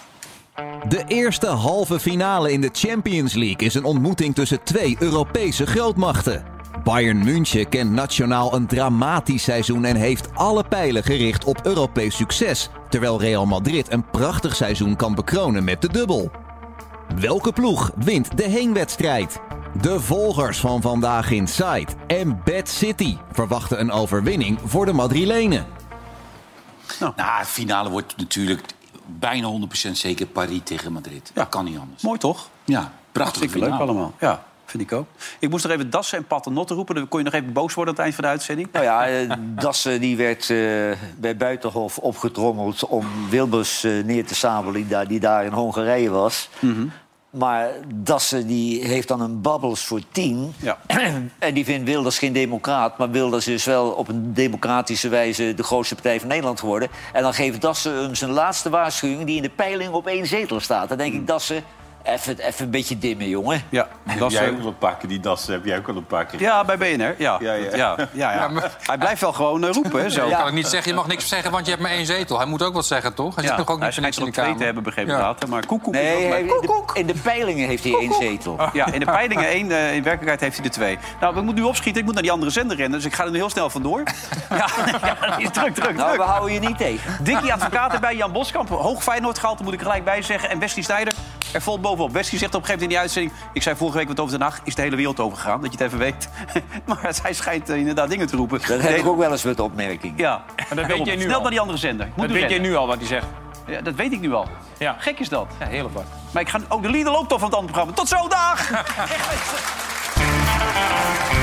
Speaker 14: De eerste halve finale in de Champions League is een ontmoeting tussen 2 Europese grootmachten. Bayern München kent nationaal een dramatisch seizoen en heeft alle pijlen gericht op Europees succes, terwijl Real Madrid een prachtig seizoen kan bekronen met de dubbel. Welke ploeg wint de heenwedstrijd? De volgers van Vandaag in Sight en Bad City verwachten een overwinning voor de Madrilenen.
Speaker 4: Nou, het finale wordt natuurlijk bijna 100% zeker Paris tegen Madrid. Ja. Dat kan niet anders.
Speaker 1: Mooi, toch?
Speaker 4: Ja, prachtig finale.
Speaker 1: Leuk allemaal. Ja. Vind ik ook. Ik moest nog even Dassen en Paternotte roepen. Dan kon je nog even boos worden aan het eind van de uitzending.
Speaker 3: Nou ja, Dassen die werd bij Buitenhof opgetrommeld om Wilbers neer te sabelen... die daar in Hongarije was. Mm-hmm. Maar Dassen die heeft dan een babbels voor 10.
Speaker 1: Ja.
Speaker 3: En die vindt Wilders geen democraat. Maar Wilders is wel op een democratische wijze de grootste partij van Nederland geworden. En dan geeft Dassen hem zijn laatste waarschuwing... die in de peiling op 1 zetel staat. Dan denk ik, Dassen... Even een beetje dimmen, jongen.
Speaker 1: Ja,
Speaker 13: heb jij ook al een paar keer die dassen? Heb jij ook al een paar keer?
Speaker 1: Ja, bij BNR. Ja. Maar hij blijft wel gewoon roepen. Hè, zo.
Speaker 2: Ja. Kan ik niet zeggen, je mag niks zeggen, want je hebt maar 1 zetel. Hij moet ook wat zeggen, toch? Hij zit toch ook niet voor niks in de kamer.
Speaker 1: Te hebben begrepen later, maar koekoek.
Speaker 3: Nee, in de peilingen heeft hij 1 zetel.
Speaker 1: Ja, in de peilingen 1. In werkelijkheid heeft hij er 2. Nou, ik moet nu opschieten. Ik moet naar die andere zender rennen. Dus ik ga er nu heel snel vandoor. Ja, is druk.
Speaker 3: Nou, we houden je niet tegen.
Speaker 1: Dikkie advocaat erbij, Jan Boskamp. Hoog Feyenoord gehaald, daar moet ik er gelijk bij zeggen. En Wesley Sneijder er vol bovenop. Wesley zegt op een gegeven moment in die uitzending... Ik zei vorige week wat over Den Haag, is de hele wereld overgegaan. Dat je het even weet. Maar hij schijnt inderdaad dingen te roepen.
Speaker 3: Dat heb ik ook wel eens met opmerkingen.
Speaker 1: Ja.
Speaker 5: Maar dat weet jij nu
Speaker 1: snel
Speaker 5: al.
Speaker 1: naar die andere zender.
Speaker 5: Dat weet jij nu al, wat hij zegt.
Speaker 1: Ja, dat weet ik nu al.
Speaker 5: Ja.
Speaker 1: Gek is dat.
Speaker 5: Ja, heel apart.
Speaker 1: Maar ik ga ook de Lidl loopt toch van het andere programma. Tot zo, dag!